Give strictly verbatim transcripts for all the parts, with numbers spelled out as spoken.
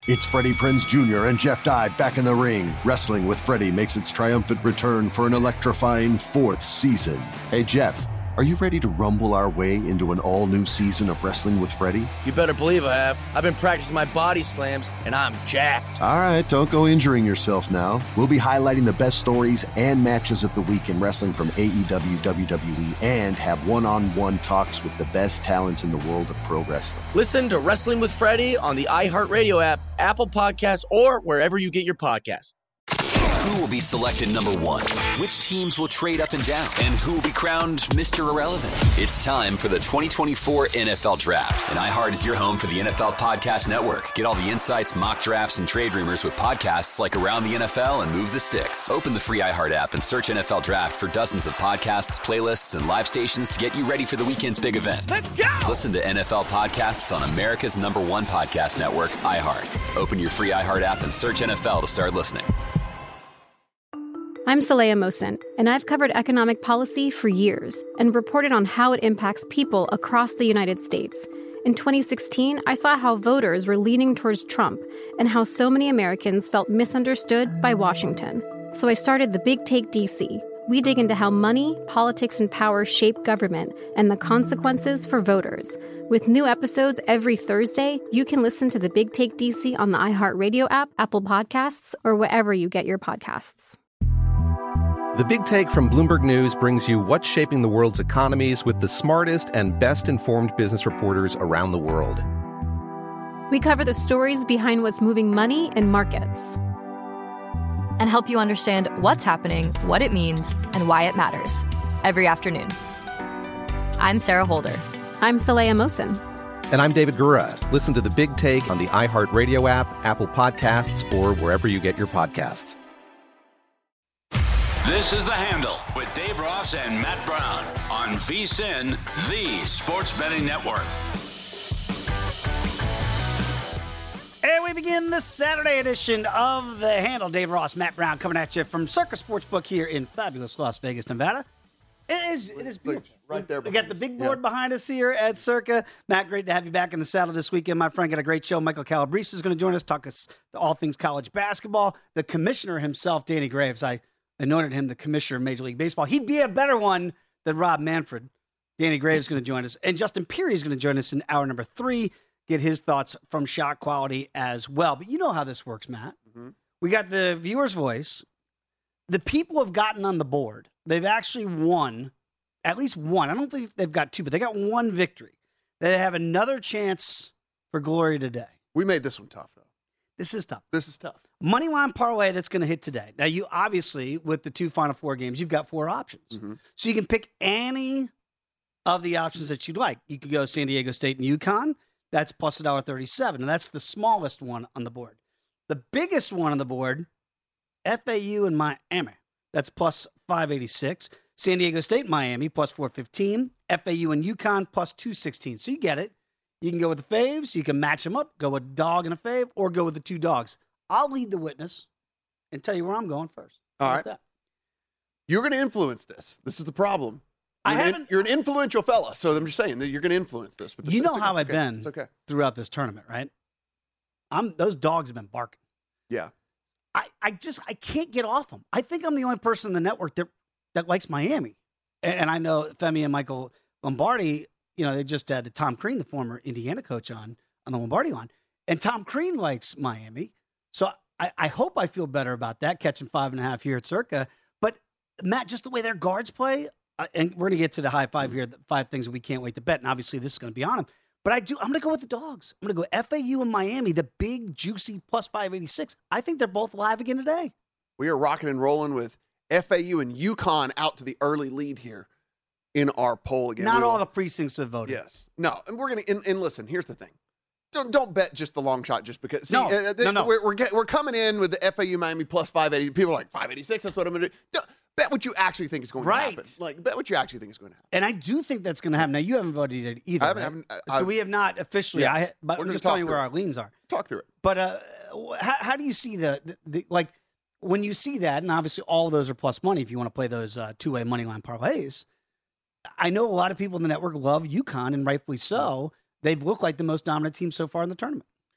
It's Freddie Prinze Junior and Jeff Dye back in the ring. Wrestling with Freddie makes its triumphant return for an electrifying fourth season. Hey, Jeff, are you ready to rumble our way into an all-new season of Wrestling with Freddie? You better believe I have. I've been practicing my body slams, and I'm jacked. All right, don't go injuring yourself now. We'll be highlighting the best stories and matches of the week in wrestling from A E W, W W E, and have one-on-one talks with the best talents in the world of pro wrestling. Listen to Wrestling with Freddie on the iHeartRadio app, Apple Podcasts, or wherever you get your podcasts. Who will be selected number one? Which teams will trade up and down? And who will be crowned Mister Irrelevant? It's time for the twenty twenty-four N F L Draft. And iHeart is your home for the N F L Podcast Network. Get all the insights, mock drafts, and trade rumors with podcasts like Around the N F L and Move the Sticks. Open the free iHeart app and search N F L Draft for dozens of podcasts, playlists, and live stations to get you ready for the weekend's big event. Let's go! Listen to N F L podcasts on America's number one podcast network, iHeart. Open your free iHeart app and search N F L to start listening. I'm Saleha Mohsin, and I've covered economic policy for years and reported on how it impacts people across the United States. In twenty sixteen, I saw how voters were leaning towards Trump and how so many Americans felt misunderstood by Washington. So I started The Big Take D C. We dig into how money, politics, and power shape government and the consequences for voters. With new episodes every Thursday, you can listen to The Big Take D C on the iHeartRadio app, Apple Podcasts, or wherever you get your podcasts. The Big Take from Bloomberg News brings you what's shaping the world's economies with the smartest and best-informed business reporters around the world. We cover the stories behind what's moving money and markets. And help you understand what's happening, what it means, and why it matters. Every afternoon. I'm Sarah Holder. I'm Saleha Mohsin. And I'm David Gura. Listen to The Big Take on the iHeartRadio app, Apple Podcasts, or wherever you get your podcasts. This is The Handle with Dave Ross and Matt Brown on V S I N, the Sports Betting Network. And we begin this Saturday edition of The Handle. Dave Ross, Matt Brown coming at you from Circa Sportsbook here in fabulous Las Vegas, Nevada. It is, it is beautiful. Right there. We got the big board yeah. behind us here at Circa. Matt, great to have you back in the saddle this weekend, my friend. Got a great show. Michael Calabrese is going to join us, talk us to all things college basketball. The commissioner himself, Danny Graves, I anointed him the commissioner of Major League Baseball. He'd be a better one than Rob Manfred. Danny Graves is going to join us. And Justin Peary is going to join us in hour number three, get his thoughts from Shot Quality as well. But you know how this works, Matt. Mm-hmm. We got the viewer's voice. The people have gotten on the board. They've actually won at least one. I don't think they've got two, but they got one victory. They have another chance for glory today. We made this one tough, though. This is tough. This is tough. Moneyline parlay that's going to hit today. Now, you obviously, with the two Final Four games, you've got four options. Mm-hmm. So you can pick any of the options that you'd like. You could go San Diego State and UConn. That's plus one dollar thirty-seven, and that's the smallest one on the board. The biggest one on the board, F A U and Miami. That's plus five eighty-six. San Diego State, Miami, plus four fifteen. F A U and UConn, plus two sixteen. So you get it. You can go with the faves. You can match them up, go with a dog and a fave, or go with the two dogs. I'll lead the witness and tell you where I'm going first. All How right. about that? You're going to influence this. This is the problem. You're I an, haven't. You're an influential fella, so I'm just saying that you're going to influence this. But this You know it's how okay. I've been It's okay. throughout this tournament, right? I'm those dogs have been barking. Yeah. I, I just I can't get off them. I think I'm the only person in the network that that likes Miami, and, and I know Femi and Michael Lombardi. You know, they just had Tom Crean, the former Indiana coach, on on the Lombardi line, and Tom Crean likes Miami. So I, I hope I feel better about that, catching five and a half here at Circa. But Matt, just the way their guards play, uh, and we're going to get to the high five here, the five things that we can't wait to bet, and obviously this is going to be on them. But I do. I'm going to go with the dogs. I'm going to go F A U and Miami, the big, juicy plus five eighty-six. I think they're both live again today. We are rocking and rolling with F A U and UConn out to the early lead here in our poll again. Not we all will, the precincts have voted. Yes. No, and we're going to, and, and listen, here's the thing. Don't don't bet just the long shot just because. See, No, uh, this, no, no. We're, we're, get, we're coming in with the F A U Miami plus five eighty. People are like, five eighty-six, that's what I'm going to do. Don't, bet what you actually think is going Right. to happen. Like, bet what you actually think is going to happen. And I do think that's going to happen. Now, you haven't voted it either. I haven't- right? haven't- I- so I've- we have not officially. Yeah. I, but We're I'm gonna just talk telling you where through our it. leans are. Talk through it. But uh, how, how do you see the, the, the, like, when you see that, and obviously all of those are plus money if you want to play those uh, two-way money line parlays, I know a lot of people in the network love UConn, and rightfully so. They've looked like the most dominant team so far in the tournament.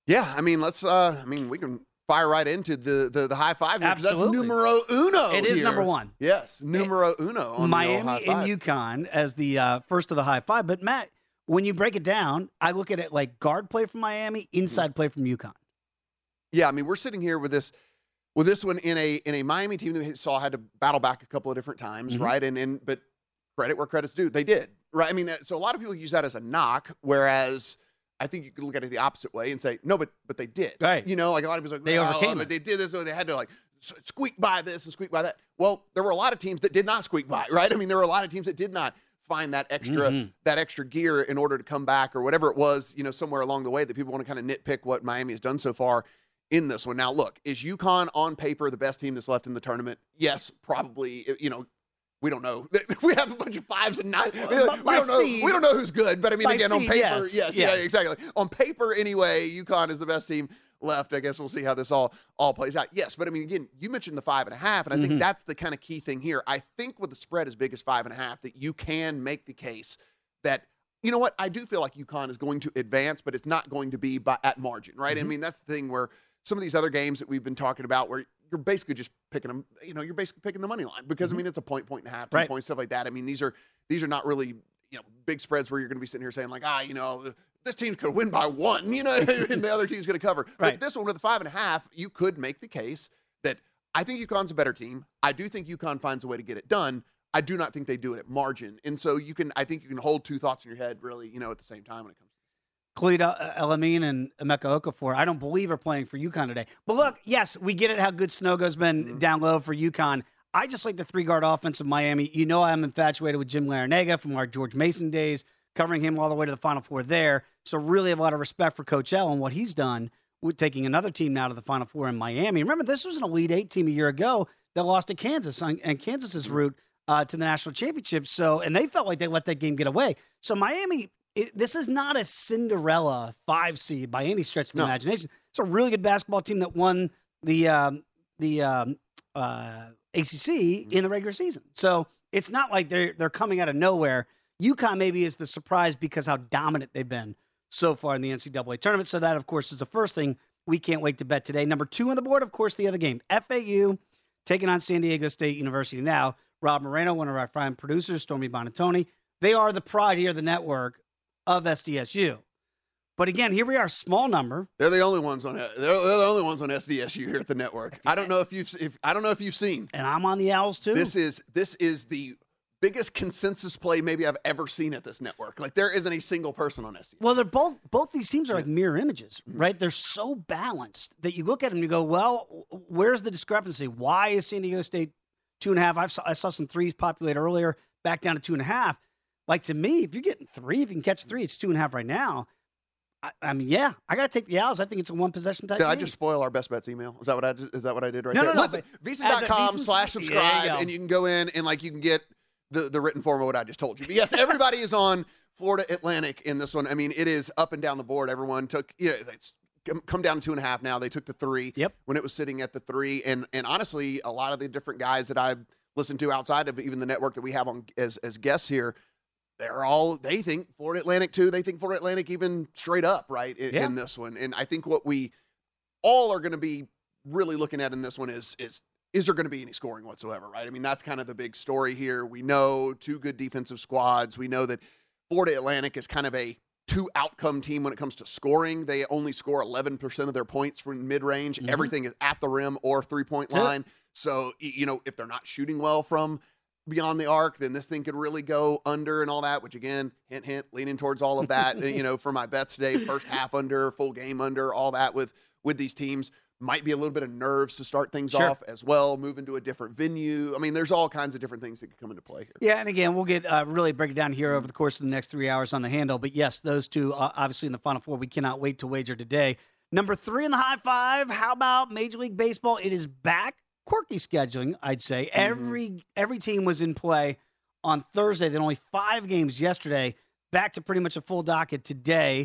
Yeah, I mean, let's. Uh, I mean, we can fire right into the the, the high five. Absolutely, that's numero uno. It is here. number one. Yes, numero uno. On Miami and UConn as the uh, first of the high five. But Matt, when you break it down, I look at it like guard play from Miami, inside play from UConn. Yeah, I mean, we're sitting here with this. With this one in a in a Miami team that we saw had to battle back a couple of different times, mm-hmm. right? And and but credit where credit's due, they did, right? I mean, that, so a lot of people use that as a knock, whereas I think you could look at it the opposite way and say, no, but but they did, right? You know, like a lot of people say, they oh, overcame it. They did this, or they had to like squeak by this and squeak by that. Well, there were a lot of teams that did not squeak by, right? I mean, there were a lot of teams that did not find that extra mm-hmm. that extra gear in order to come back or whatever it was, you know, somewhere along the way that people want to kind of nitpick what Miami has done so far in this one. Now, look, is UConn on paper the best team that's left in the tournament? Yes, probably. You know, we don't know. We have a bunch of fives and nines. We don't know. seed, we don't know who's good. But I mean, by again, seed, on paper, yes, yes, yeah. yeah, exactly. On paper, anyway, UConn is the best team left. I guess we'll see how this all all plays out. Yes, but I mean, again, you mentioned the five and a half, and I mm-hmm. think that's the kind of key thing here. I think with the spread as big as five and a half, that you can make the case that, you know what, I do feel like UConn is going to advance, but it's not going to be by, at margin, right? Mm-hmm. I mean, that's the thing where some of these other games that we've been talking about where you're basically just picking them, you know, you're basically picking the money line because, mm-hmm. I mean, it's a point, point and a half, two right. points, stuff like that. I mean, these are these are not really, you know, big spreads where you're going to be sitting here saying like, ah, you know, this team's going to win by one, you know, and the other team's going to cover. Right. But this one with the five and a half, you could make the case that I think UConn's a better team. I do think UConn finds a way to get it done. I do not think they do it at margin. And so you can, I think you can hold two thoughts in your head really, you know, at the same time when it comes. Khalid El-Amin and Emeka Okafor, I don't believe are playing for UConn today. But look, yes, we get it how good Sanogo's been mm-hmm. down low for UConn. I just like the three-guard offense of Miami. You know I'm infatuated with Jim Larrañaga from our George Mason days, covering him all the way to the Final Four there. So really have a lot of respect for Coach L and what he's done with taking another team now to the Final Four in Miami. Remember, this was an Elite Eight team a year ago that lost to Kansas on, and Kansas's route uh, to the national championship. So, and they felt like they let that game get away. So Miami... It, this is not a Cinderella five seed by any stretch of the no. imagination. It's a really good basketball team that won the um, the um, uh, A C C mm-hmm. in the regular season. So it's not like they're they're coming out of nowhere. UConn maybe is the surprise because how dominant they've been so far in the N C double A tournament. So that, of course, is the first thing we can't wait to bet today. Number two on the board, of course, the other game. F A U taking on San Diego State University now. Rob Moreno, one of our fine producers, Stormy Bonatoni. They are the pride here of the network of S D S U. But again, here we are, small number. They're the only ones on they're, they're the only ones on S D S U here at the network. I don't know if you've if I don't know if you've seen. And I'm on the Owls too. This is this is the biggest consensus play maybe I've ever seen at this network. Like there isn't a single person on S D S U. Well, they're both both these teams are like mirror images, right? They're so balanced that you look at them and you go, well, where's the discrepancy? Why is San Diego State two and a half? I've saw, I saw some threes populate earlier, back down to two and a half. Like, to me, if you're getting three, if you can catch three, it's two and a half right now. I, I mean, yeah, I got to take the Owls. I think it's a one-possession type Did game. I just spoil our best bets email? Is that what I did, is that what I did right no, there? No, no, Listen, VSiN dot com slash subscribe, you and you can go in and, like, you can get the, the written form of what I just told you. But, yes, everybody is on Florida Atlantic in this one. I mean, it is up and down the board. Everyone took you know, – it's come down to two and a half now. They took the three yep. when it was sitting at the three. And, and honestly, a lot of the different guys that I listen to outside of even the network that we have on as, as guests here – they're all, they think Florida Atlantic too. They think Florida Atlantic even straight up, right, in, yeah. in this one. And I think what we all are going to be really looking at in this one is, is, is there going to be any scoring whatsoever, right? I mean, that's kind of the big story here. We know two good defensive squads. We know that Florida Atlantic is kind of a two-outcome team when it comes to scoring. They only score eleven percent of their points from mid-range. Mm-hmm. Everything is at the rim or three-point that's line. It. So, you know, if they're not shooting well from beyond the arc, then this thing could really go under and all that, which again, hint, hint, leaning towards all of that, you know, for my bets today, first half under, full game under, all that with, with these teams. Might be a little bit of nerves to start things sure. off as well, move into a different venue. I mean, there's all kinds of different things that could come into play here. Yeah, and again, we'll get uh, really break it down here over the course of the next three hours on the handle. But yes, those two, uh, obviously in the Final Four, we cannot wait to wager today. Number three in the high five, how about Major League Baseball? It is back. Quirky scheduling, I'd say. Mm-hmm. Every every team was in play on Thursday. Then only five games yesterday. Back to pretty much a full docket today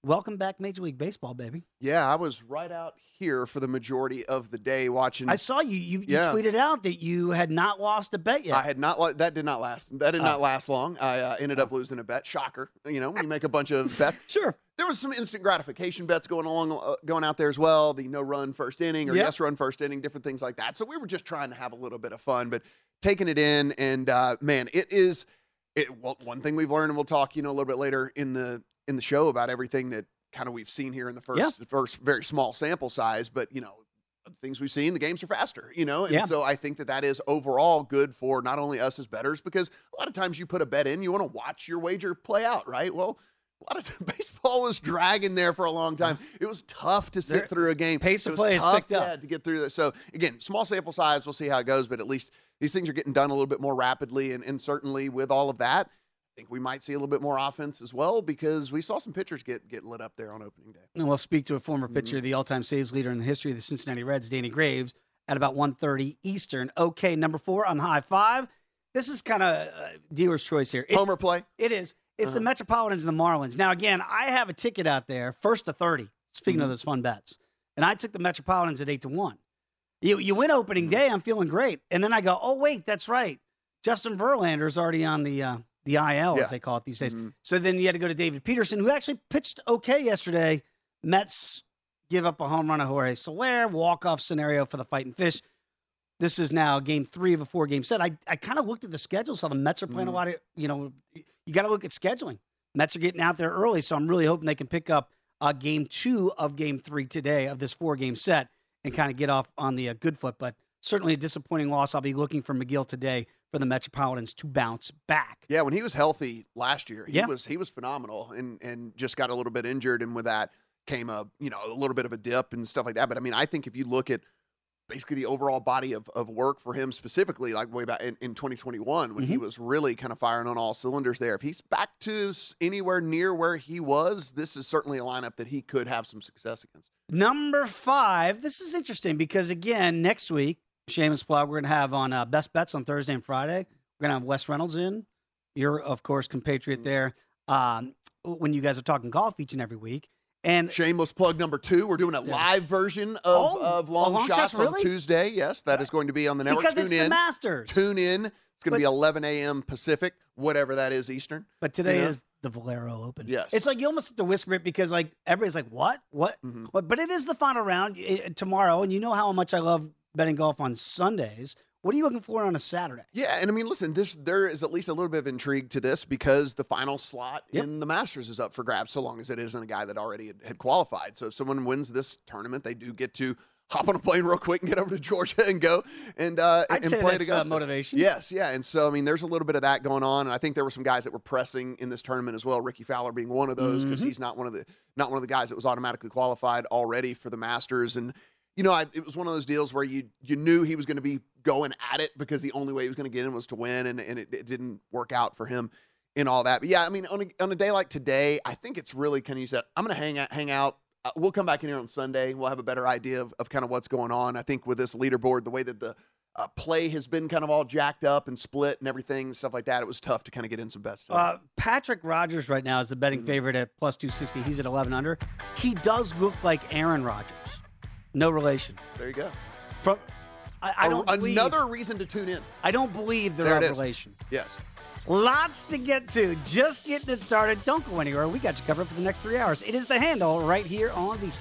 welcome back Major League Baseball, baby. Yeah, I was right out here for the majority of the day watching. I saw you. You, yeah. you tweeted out that you had not lost a bet yet. I had not. That did not last. That did oh. not last long. I uh, ended up losing a bet. Shocker. You know, when you make a bunch of bets. Sure. There was some instant gratification bets going along, uh, going out there as well. The no run first inning or yep. yes run first inning, different things like that. So we were just trying to have a little bit of fun, but taking it in, and uh, man, it is. It well, one thing we've learned, and we'll talk, you know, a little bit later in the in the show about everything that kind of we've seen here in the first yeah. first very small sample size, but you know, things we've seen, the games are faster, you know, and yeah. so I think that that is overall good for not only us as bettors, because a lot of times you put a bet in, you want to watch your wager play out, right? Well, a lot of baseball was dragging there for a long time. It was tough to sit there, through a game. Pace of play is tough, picked up. Yeah, to get through that. So again, small sample size, we'll see how it goes, but at least these things are getting done a little bit more rapidly, and, and certainly with all of that, I think we might see a little bit more offense as well, because we saw some pitchers get get lit up there on opening day. And we'll speak to a former pitcher, mm-hmm. the all-time saves leader in the history of the Cincinnati Reds, Danny Graves, at about one thirty Eastern. Okay, number four on High Five. This is kind of uh, dealer's choice here. It's, Homer play? It is. It's uh-huh. the Metropolitans and the Marlins. Now, again, I have a ticket out there, first to thirty, speaking mm-hmm. of those fun bets, and I took the Metropolitans at eight to one. You, you win opening mm-hmm. day, I'm feeling great. And then I go, oh, wait, that's right. Justin Verlander's already on the uh, – the I L, yeah. as they call it these days. Mm-hmm. So then you had to go to David Peterson, who actually pitched okay yesterday. Mets give up a home run to Jorge Soler, walk-off scenario for the Fighting Fish. This is now game three of a four-game set. I, I kind of looked at the schedule, so the Mets are playing mm-hmm. a lot of, you know, you got to look at scheduling. Mets are getting out there early, so I'm really hoping they can pick up uh, game two of game three today of this four-game set and kind of get off on the uh, good foot. But certainly a disappointing loss. I'll be looking for McGill today for the Metropolitans to bounce back. Yeah, when he was healthy last year, he yeah. was he was phenomenal, and and just got a little bit injured, and with that came a you know a little bit of a dip and stuff like that. But I mean, I think if you look at basically the overall body of, of work for him specifically, like way back in, in twenty twenty-one when mm-hmm. he was really kind of firing on all cylinders there, if he's back to anywhere near where he was, this is certainly a lineup that he could have some success against. Number five, this is interesting because, again, next week, Seamus Plug, we're going to have on uh, Best Bets on Thursday and Friday. We're going to have Wes Reynolds in. You're, of course, compatriot there um, when you guys are talking golf each and every week. And shameless plug number two. We're doing a live version of, oh, of Long, long Shots, shots really? on Tuesday. Yes, that is going to be on the network. Because Tune it's in. the Masters. Tune in. It's going but, to be eleven a.m. Pacific, whatever that is Eastern. But today you know? is the Valero Open. Yes. It's like you almost have to whisper it because like everybody's like, what? What? Mm-hmm. What? But it is the final round it, tomorrow, and you know how much I love betting golf on Sundays. What are you looking for on a Saturday? Yeah, and I mean, listen, this there is at least a little bit of intrigue to this because the final slot yep. in the Masters is up for grabs, so long as it isn't a guy that already had, had qualified. So if someone wins this tournament, they do get to hop on a plane real quick and get over to Georgia and go and uh, I'd and say play that's, at Augusta. Uh, motivation. Yes, yeah, and so I mean, there's a little bit of that going on, and I think there were some guys that were pressing in this tournament as well. Ricky Fowler being one of those because mm-hmm. he's not one of the not one of the guys that was automatically qualified already for the Masters. And you know, I, it was one of those deals where you you knew he was going to be going at it because the only way he was going to get in was to win, and, and it, it didn't work out for him in all that. But yeah, I mean, on a, on a day like today, I think it's really kind of you said, I'm going to hang out, hang out. Uh, we'll come back in here on Sunday. We'll have a better idea of, of kind of what's going on. I think with this leaderboard, the way that the uh, play has been kind of all jacked up and split and everything, stuff like that, it was tough to kind of get in some bets. Uh, Patrick Rogers right now is the betting mm-hmm. favorite at plus two sixty. He's at eleven under. He does look like Aaron Rodgers. No relation. There you go. From I, I don't a, believe, another reason to tune in. I don't believe they're there of relation. Yes. Lots to get to. Just getting it started. Don't go anywhere. We got you covered for the next three hours. It is The Handle right here on these.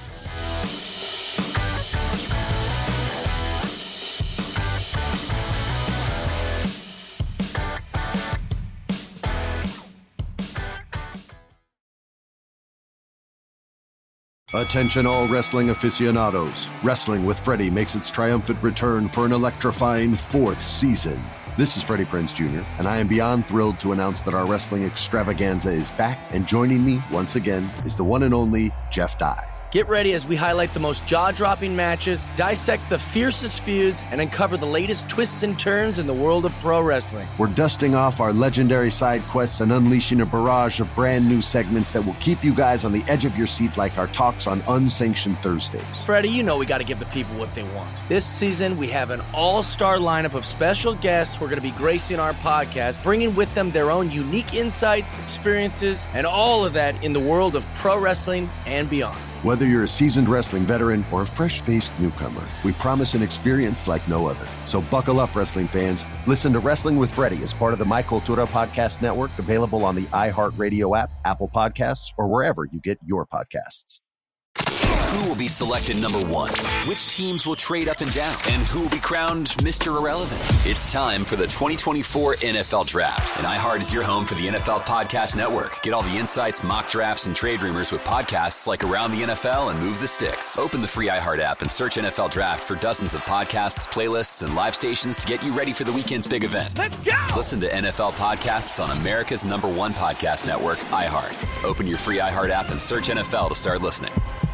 Attention all wrestling aficionados. Wrestling with Freddie makes its triumphant return for an electrifying fourth season. This is Freddie Prinze Junior, and I am beyond thrilled to announce that our wrestling extravaganza is back, and joining me once again is the one and only Jeff Dye. Get ready as we highlight the most jaw-dropping matches, dissect the fiercest feuds, and uncover the latest twists and turns in the world of pro wrestling. We're dusting off our legendary side quests and unleashing a barrage of brand new segments that will keep you guys on the edge of your seat like our talks on Unsanctioned Thursdays. Freddie, you know we got to give the people what they want. This season, we have an all-star lineup of special guests who are going to be gracing our podcast, bringing with them their own unique insights, experiences, and all of that in the world of pro wrestling and beyond. Whether you're a seasoned wrestling veteran or a fresh-faced newcomer, we promise an experience like no other. So buckle up, wrestling fans. Listen to Wrestling with Freddie as part of the My Cultura Podcast Network, available on the iHeartRadio app, Apple Podcasts, or wherever you get your podcasts. Who will be selected number one? Which teams will trade up and down? And who will be crowned Mister Irrelevant? It's time for the twenty twenty-four N F L Draft. And iHeart is your home for the N F L Podcast Network. Get all the insights, mock drafts, and trade rumors with podcasts like Around the N F L and Move the Sticks. Open the free iHeart app and search N F L Draft for dozens of podcasts, playlists, and live stations to get you ready for the weekend's big event. Let's go! Listen to N F L podcasts on America's number one podcast network, iHeart. Open your free iHeart app and search N F L to start listening.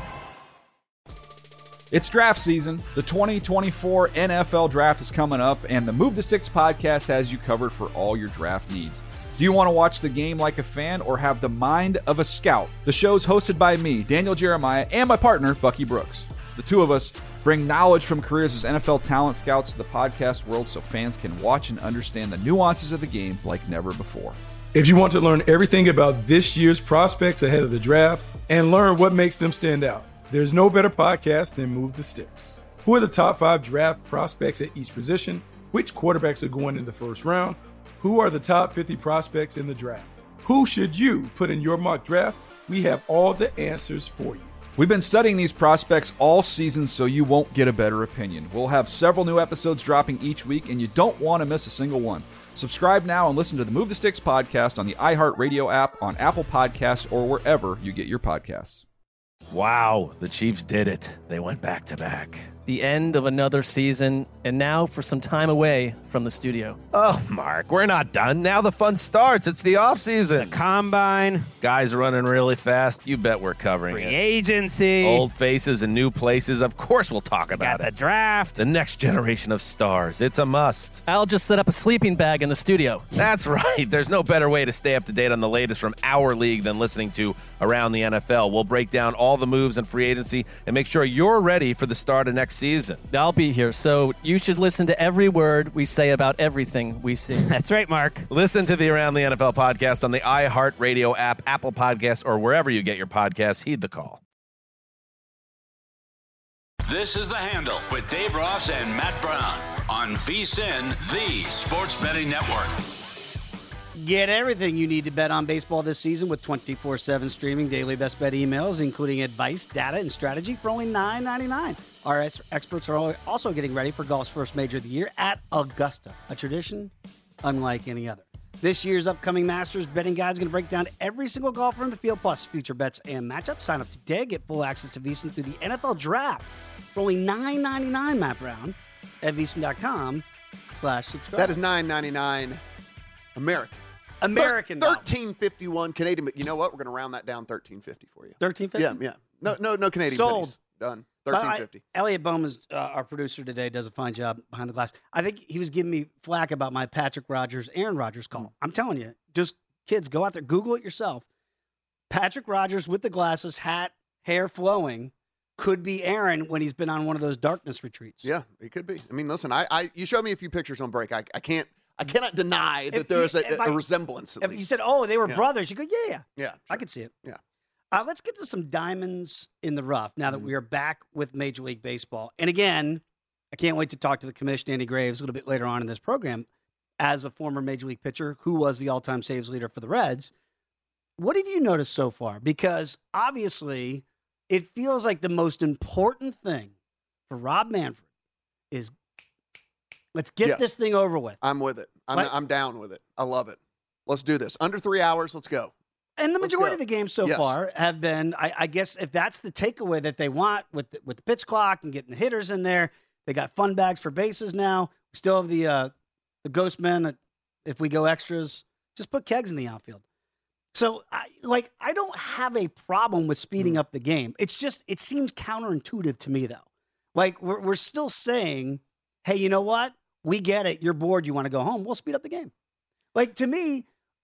It's draft season. The twenty twenty-four N F L Draft is coming up, and the Move the Sticks podcast has you covered for all your draft needs. Do you want to watch the game like a fan or have the mind of a scout? The show's hosted by me, Daniel Jeremiah, and my partner, Bucky Brooks. The two of us bring knowledge from careers as N F L talent scouts to the podcast world so fans can watch and understand the nuances of the game like never before. If you want to learn everything about this year's prospects ahead of the draft and learn what makes them stand out, there's no better podcast than Move the Sticks. Who are the top five draft prospects at each position? Which quarterbacks are going in the first round? Who are the top fifty prospects in the draft? Who should you put in your mock draft? We have all the answers for you. We've been studying these prospects all season so you won't get a better opinion. We'll have several new episodes dropping each week, and you don't want to miss a single one. Subscribe now and listen to the Move the Sticks podcast on the iHeartRadio app, on Apple Podcasts, or wherever you get your podcasts. Wow, the Chiefs did it. They went back to back. The end of another season, and now for some time away from the studio. Oh, Mark, we're not done. Now the fun starts. It's the offseason. The combine. Guys running really fast. You bet we're covering Free it. agency. Old faces and new places. Of course we'll talk about Got it. the draft. The next generation of stars. It's a must. I'll just set up a sleeping bag in the studio. That's right. There's no better way to stay up to date on the latest from our league than listening to Around the N F L. We'll break down all the moves in free agency and make sure you're ready for the start of next season. I'll be here, so you should listen to every word we say about everything we see. That's right, Mark. Listen to the Around the N F L podcast on the iHeartRadio app, Apple Podcasts, or wherever you get your podcasts. Heed the call. This is The Handle with Dave Ross and Matt Brown on VSiN, the Sports Betting Network. Get everything you need to bet on baseball this season with twenty-four seven streaming daily best bet emails, including advice, data, and strategy for only nine ninety-nine. Our experts are also getting ready for golf's first major of the year at Augusta, a tradition unlike any other. This year's upcoming Masters betting guide is going to break down every single golfer in the field, plus future bets and matchups. Sign up today. Get full access to VSiN through the N F L Draft for only nine ninety-nine, Matt Brown, at VSiN.com slash subscribe. That is nine ninety-nine American. American. thirteen fifty-one Canadian. But you know what? We're going to round that down thirteen fifty for you. thirteen fifty? Yeah, yeah. No, no, no Canadian Sold. pennies. Done. thirteen fifty. Uh, Elliot Bowman's uh, our producer today, does a fine job behind the glass. I think he was giving me flack about my Patrick Rogers, Aaron Rodgers call. Mm. I'm telling you, just kids, go out there, Google it yourself. Patrick Rogers with the glasses, hat, hair flowing, could be Aaron when he's been on one of those darkness retreats. Yeah, he could be. I mean, listen, I, I you showed me a few pictures on break. I, I can't. I cannot deny that if there's you, a, a I, resemblance. At if least. You said, "Oh, they were yeah. brothers," you go, "Yeah, yeah, yeah, sure. I could see it." Yeah. Uh, let's get to some diamonds in the rough now that mm-hmm. we are back with Major League Baseball. And again, I can't wait to talk to the commissioner, Danny Graves, a little bit later on in this program. As a former Major League pitcher who was the all-time saves leader for the Reds, what have you noticed so far? Because obviously, it feels like the most important thing for Rob Manfred is let's get yeah. this thing over with. I'm with it. I'm, like, I'm down with it. I love it. Let's do this. Under three hours, let's go. And the majority of the games so yes. far have been, I, I guess, if that's the takeaway that they want with the, with the pitch clock and getting the hitters in there, they got fun bags for bases now. We still have the uh, the ghost men. If we go extras, just put kegs in the outfield. So, I, like, I don't have a problem with speeding up the game. It's just, it seems counterintuitive to me, though. Like, we're, we're still saying, hey, you know what? We get it. You're bored. You want to go home. We'll speed up the game. Like, to me,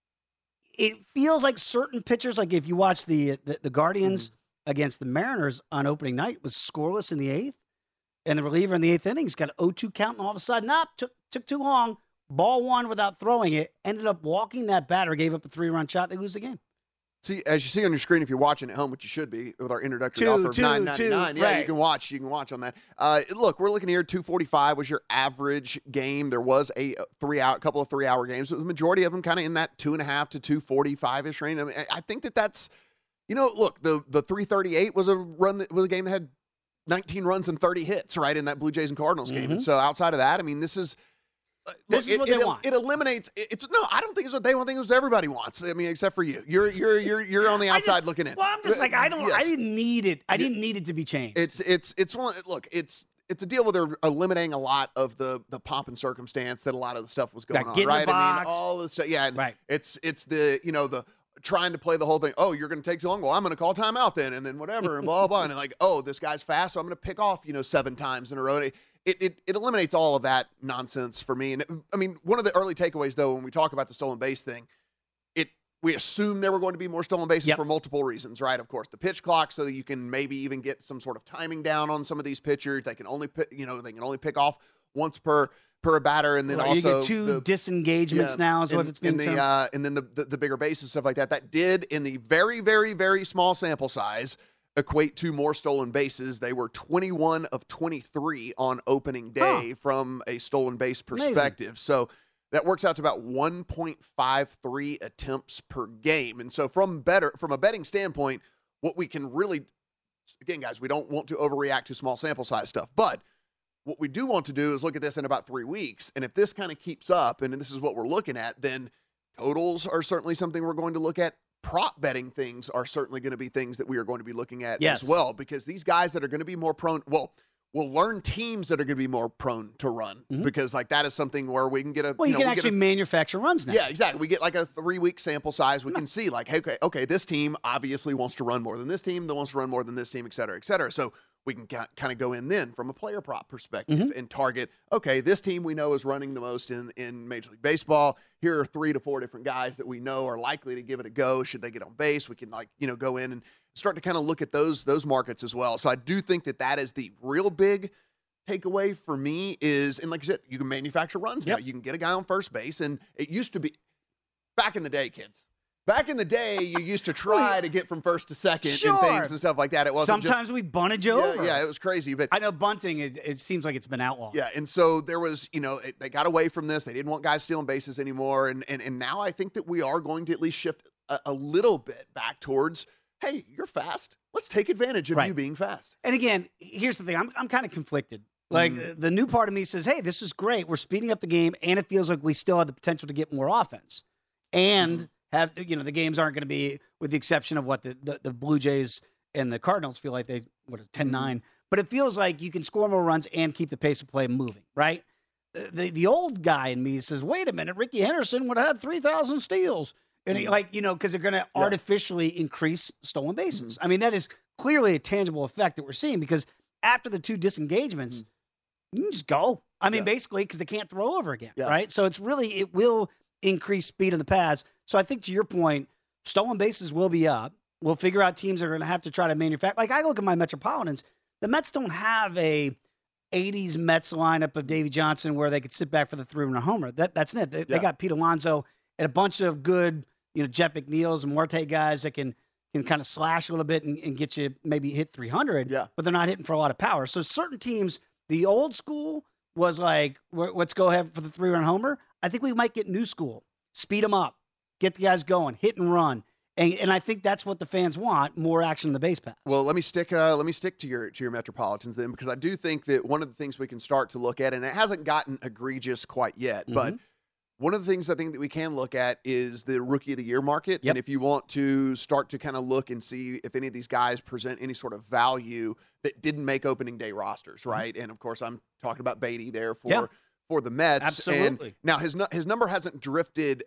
it feels like certain pitchers, like if you watch the the, the Guardians mm-hmm. against the Mariners on opening night, was scoreless in the eighth. And the reliever in the eighth inning, he's got an oh two count, and all of a sudden, up, took, took too long. Ball one without throwing it, ended up walking that batter, gave up a three-run shot. They lose the game. See, as you see on your screen, if you're watching at home, which you should be, with our introductory two, offer of two, nine ninety-nine, two, yeah, right. you can watch. You can watch on that. Uh, look, we're looking here. two forty-five was your average game. There was a three out, couple of three-hour games. But the majority of them kind of in that two and a half to two forty-five ish range. I mean, I think that that's, you know, look, the the three thirty-eight was a run that was a game that had nineteen runs and thirty hits, right, in that Blue Jays and Cardinals game. Mm-hmm. And so outside of that, I mean, this is. This Look, is what it, they it, want. It eliminates. It, it's no. I don't think it's what they want. I think it's what everybody wants. I mean, except for you. You're you're you're you're on the outside just, looking in. Well, I'm just like I don't. Yes. I didn't need it. I didn't need it to be changed. It's it's it's one. Look, it's it's a deal where they're eliminating a lot of the the pomp and circumstance that a lot of the stuff was going Got on, get in right? the I mean, box. all the stuff. Yeah, and right. It's it's the you know the. trying to play the whole thing. Oh, you're going to take too long. Well, I'm going to call timeout then, and then whatever, and blah, blah, blah. And like, oh, this guy's fast, so I'm going to pick off, you know, seven times in a row. It, it, it eliminates all of that nonsense for me. And it, I mean, one of the early takeaways, though, when we talk about the stolen base thing, it we assume there were going to be more stolen bases yep. for multiple reasons, right? Of course, the pitch clock, so that you can maybe even get some sort of timing down on some of these pitchers. They can only, pick, you know, they can only pick off once per per batter, and then well, also you get two the, disengagements yeah, now is in, what it's been. in the uh, and then the, the the bigger base and stuff like that. That did in the very very very small sample size equate to more stolen bases. They were twenty-one of twenty-three on opening day huh. from a stolen base perspective. Amazing. So that works out to about one point five three attempts per game. And so from better from a betting standpoint, what we can really, again, guys, we don't want to overreact to small sample size stuff, but what we do want to do is look at this in about three weeks. And if this kind of keeps up, and this is what we're looking at, then totals are certainly something we're going to look at. Prop betting things are certainly going to be things that we are going to be looking at yes. as well, because these guys that are going to be more prone, well, we'll learn teams that are going to be more prone to run mm-hmm. because like that is something where we can get a, well, you, you know, can we actually a, manufacture runs now. Yeah, exactly. We get like a three week sample size. We can see like, hey, okay, okay, this team obviously wants to run more than this team that wants to run more than this team, et cetera, et cetera. So we can kind of go in then from a player prop perspective mm-hmm. and target, okay, this team we know is running the most in, in Major League Baseball. Here are three to four different guys that we know are likely to give it a go. Should they get on base? We can like, you know, go in and start to kind of look at those, those markets as well. So I do think that that is the real big takeaway for me is, and like I said, you can manufacture runs yep. now. You can get a guy on first base. And it used to be, back in the day, kids, Back in the day, you used to try to get from first to second sure. and things and stuff like that. It wasn't Sometimes just, we bunted you yeah, over. Yeah, it was crazy. But I know bunting, it, it seems like it's been outlawed. Yeah, and so there was, you know, it, they got away from this. They didn't want guys stealing bases anymore. And and, and now I think that we are going to at least shift a, a little bit back towards, hey, you're fast. Let's take advantage of right. you being fast. And again, here's the thing. I'm I'm kind of conflicted. Like, mm. the new part of me says, hey, this is great. We're speeding up the game, and it feels like we still have the potential to get more offense. And mm. have, you know, the games aren't going to be, with the exception of what the, the, the Blue Jays and the Cardinals feel like they, what, ten nine. Mm. But it feels like you can score more runs and keep the pace of play moving, right? The, the, the old guy in me says, wait a minute, Ricky Henderson would have had three thousand steals. And, he, like, you know, because they're going to yeah. artificially increase stolen bases. Mm. I mean, that is clearly a tangible effect that we're seeing, because after the two disengagements, mm. you can just go. I mean, yeah. basically, because they can't throw over again, yeah. right? So it's really, it will increase speed in the pass. So I think, to your point, stolen bases will be up. We'll figure out teams that are going to have to try to manufacture. Like, I look at my Metropolitans, the Mets don't have a eighties Mets lineup of Davey Johnson where they could sit back for the three-run homer. That That's it. They, yeah. they got Pete Alonso and a bunch of good, you know, Jet McNeils and Marte guys that can can kind of slash a little bit and, and get you maybe hit three hundred, yeah. but they're not hitting for a lot of power. So certain teams, the old school was like, let's go ahead for the three-run homer. I think we might get new school. Speed them up. Get the guys going. Hit and run. And, and I think that's what the fans want, more action in the base pass. Well, let me stick uh, let me stick to your to your Metropolitans then, because I do think that one of the things we can start to look at, and it hasn't gotten egregious quite yet, mm-hmm. but one of the things I think that we can look at is the Rookie of the Year market. Yep. And if you want to start to kind of look and see if any of these guys present any sort of value that didn't make opening day rosters, right? Mm-hmm. And, of course, I'm talking about Beatty there for, yeah. for the Mets. Absolutely. And now his his number hasn't drifted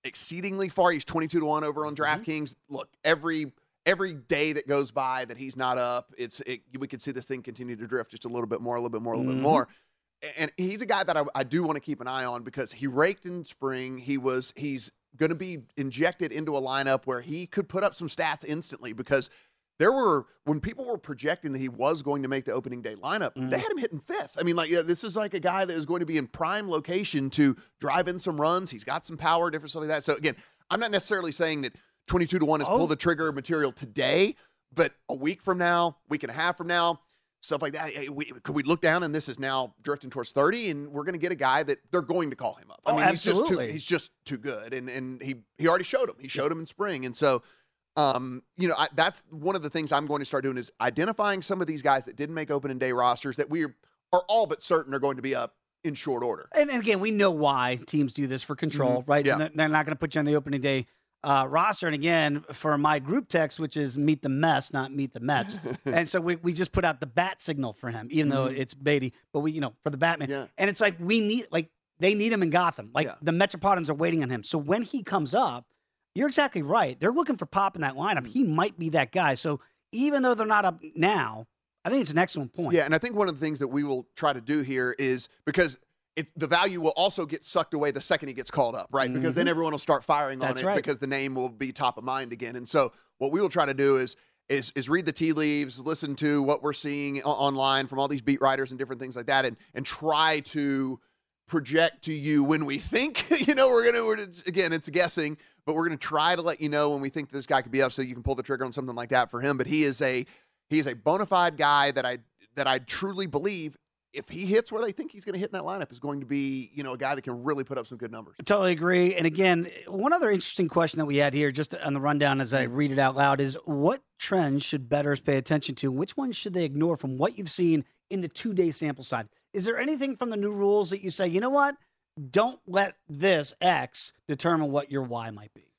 exceedingly far. He's twenty-two to one over on DraftKings. Mm-hmm. Look, every every day that goes by that he's not up, it's it, we could see this thing continue to drift just a little bit more, a little bit more, a little mm-hmm. bit more. And he's a guy that I, I do want to keep an eye on because he raked in spring. He was he's going to be injected into a lineup where he could put up some stats instantly because there were, when people were projecting that he was going to make the opening day lineup, mm-hmm. they had him hitting fifth. I mean, like, yeah, this is like a guy that is going to be in prime location to drive in some runs. He's got some power, different stuff like that. So, again, I'm not necessarily saying that twenty-two to one is oh. pull the trigger material today, but a week from now, week and a half from now, stuff like that, hey, we, could we look down and this is now drifting towards thirty, and we're going to get a guy that they're going to call him up. I oh, mean, absolutely. he's just too, he's just too good, and and he he already showed him. He showed him in spring, and so. Um, you know, I, that's one of the things I'm going to start doing is identifying some of these guys that didn't make opening day rosters that we are, are all but certain are going to be up in short order. And, and again, we know why teams do this for control, mm-hmm. right? Yeah. So they're, they're not going to put you on the opening day uh, roster. And again, for my group text, which is meet the mess, not meet the Mets. And so we, we just put out the bat signal for him, even though mm-hmm. it's Beatty, but we, you know, for the Batman. Yeah. And it's like, we need, like, they need him in Gotham. Like yeah. the Metropolitans are waiting on him. So when he comes up, you're exactly right. They're looking for pop in that lineup. He might be that guy. So even though they're not up now, I think it's an excellent point. Yeah, and I think one of the things that we will try to do here is because it, the value will also get sucked away the second he gets called up, right? Mm-hmm. Because then everyone will start firing on That's it right. because the name will be top of mind again. And so what we will try to do is is is read the tea leaves, listen to what we're seeing online from all these beat writers and different things like that, and and try to project to you when we think, you know, we're going to, we're, again, it's guessing, but we're going to try to let you know when we think this guy could be up so you can pull the trigger on something like that for him. But he is a, he is a bona fide guy that I, that I truly believe if he hits where they think he's going to hit in that lineup is going to be, you know, a guy that can really put up some good numbers. I totally agree. And again, one other interesting question that we had here just on the rundown as I read it out loud is what trends should bettors pay attention to? Which ones should they ignore from what you've seen in the two-day sample size? Is there anything from the new rules that you say, you know what, don't let this X determine what your Y might be?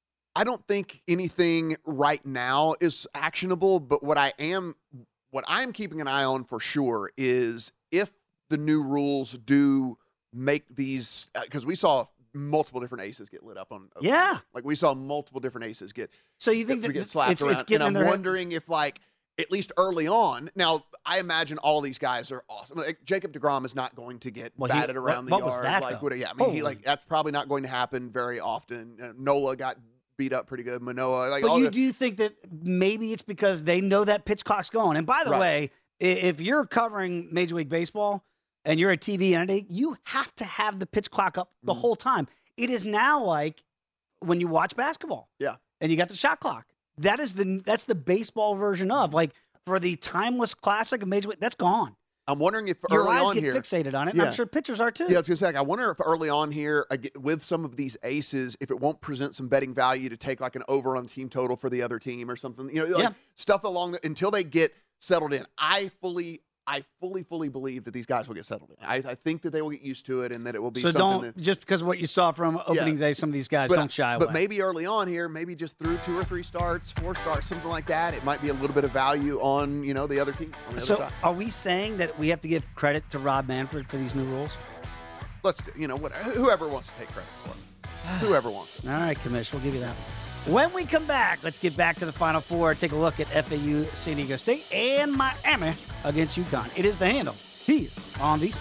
I don't think anything right now is actionable, but what I am, what I'm keeping an eye on for sure is if the new rules do make these, because we saw multiple different aces get lit up on. Yeah. Like we saw multiple different aces get. So you think that get slapped it's, around. it's getting and in I'm their wondering if like, at least early on. Now, I imagine all these guys are awesome. Like Jacob deGrom is not going to get well, batted he, around what, the what yard. Was that, like, though? what, yeah, I mean, Holy. he like that's probably not going to happen very often. Uh, Nola got beat up pretty good. Manoah, like, but all you the, do think that maybe it's because they know that pitch clock's going. And by the Right. way, if you're covering Major League Baseball and you're a T V entity, you have to have the pitch clock up the Mhm. whole time. It is now like when you watch basketball. Yeah. And you got the shot clock. That is the that's the baseball version of like for the timeless classic of Major League, that's gone. I'm wondering if Your early eyes on get here, fixated on it. And Yeah. I'm sure pitchers are too. Yeah, I was gonna say. Like, I wonder if early on here, ag- with some of these aces, if it won't present some betting value to take like an over on team total for the other team or something. You know, like Yeah. stuff along the, until they get settled in. I fully, I fully, fully believe that these guys will get settled in. I, I think that they will get used to it and that it will be so something. don't that, just because of what you saw from opening day, some of these guys but, don't shy away. But maybe early on here, maybe just through two or three starts, four starts, something like that, it might be a little bit of value on, you know, the other team on the So other side. are we saying that we have to give credit to Rob Manfred for these new rules? Let's, you know, what, whoever wants to take credit for it. Whoever wants it. All right, Commish, we'll give you that one. When we come back, let's get back to the Final Four, take a look at F A U, San Diego State, and Miami against UConn. It is The Handle here on VSiN.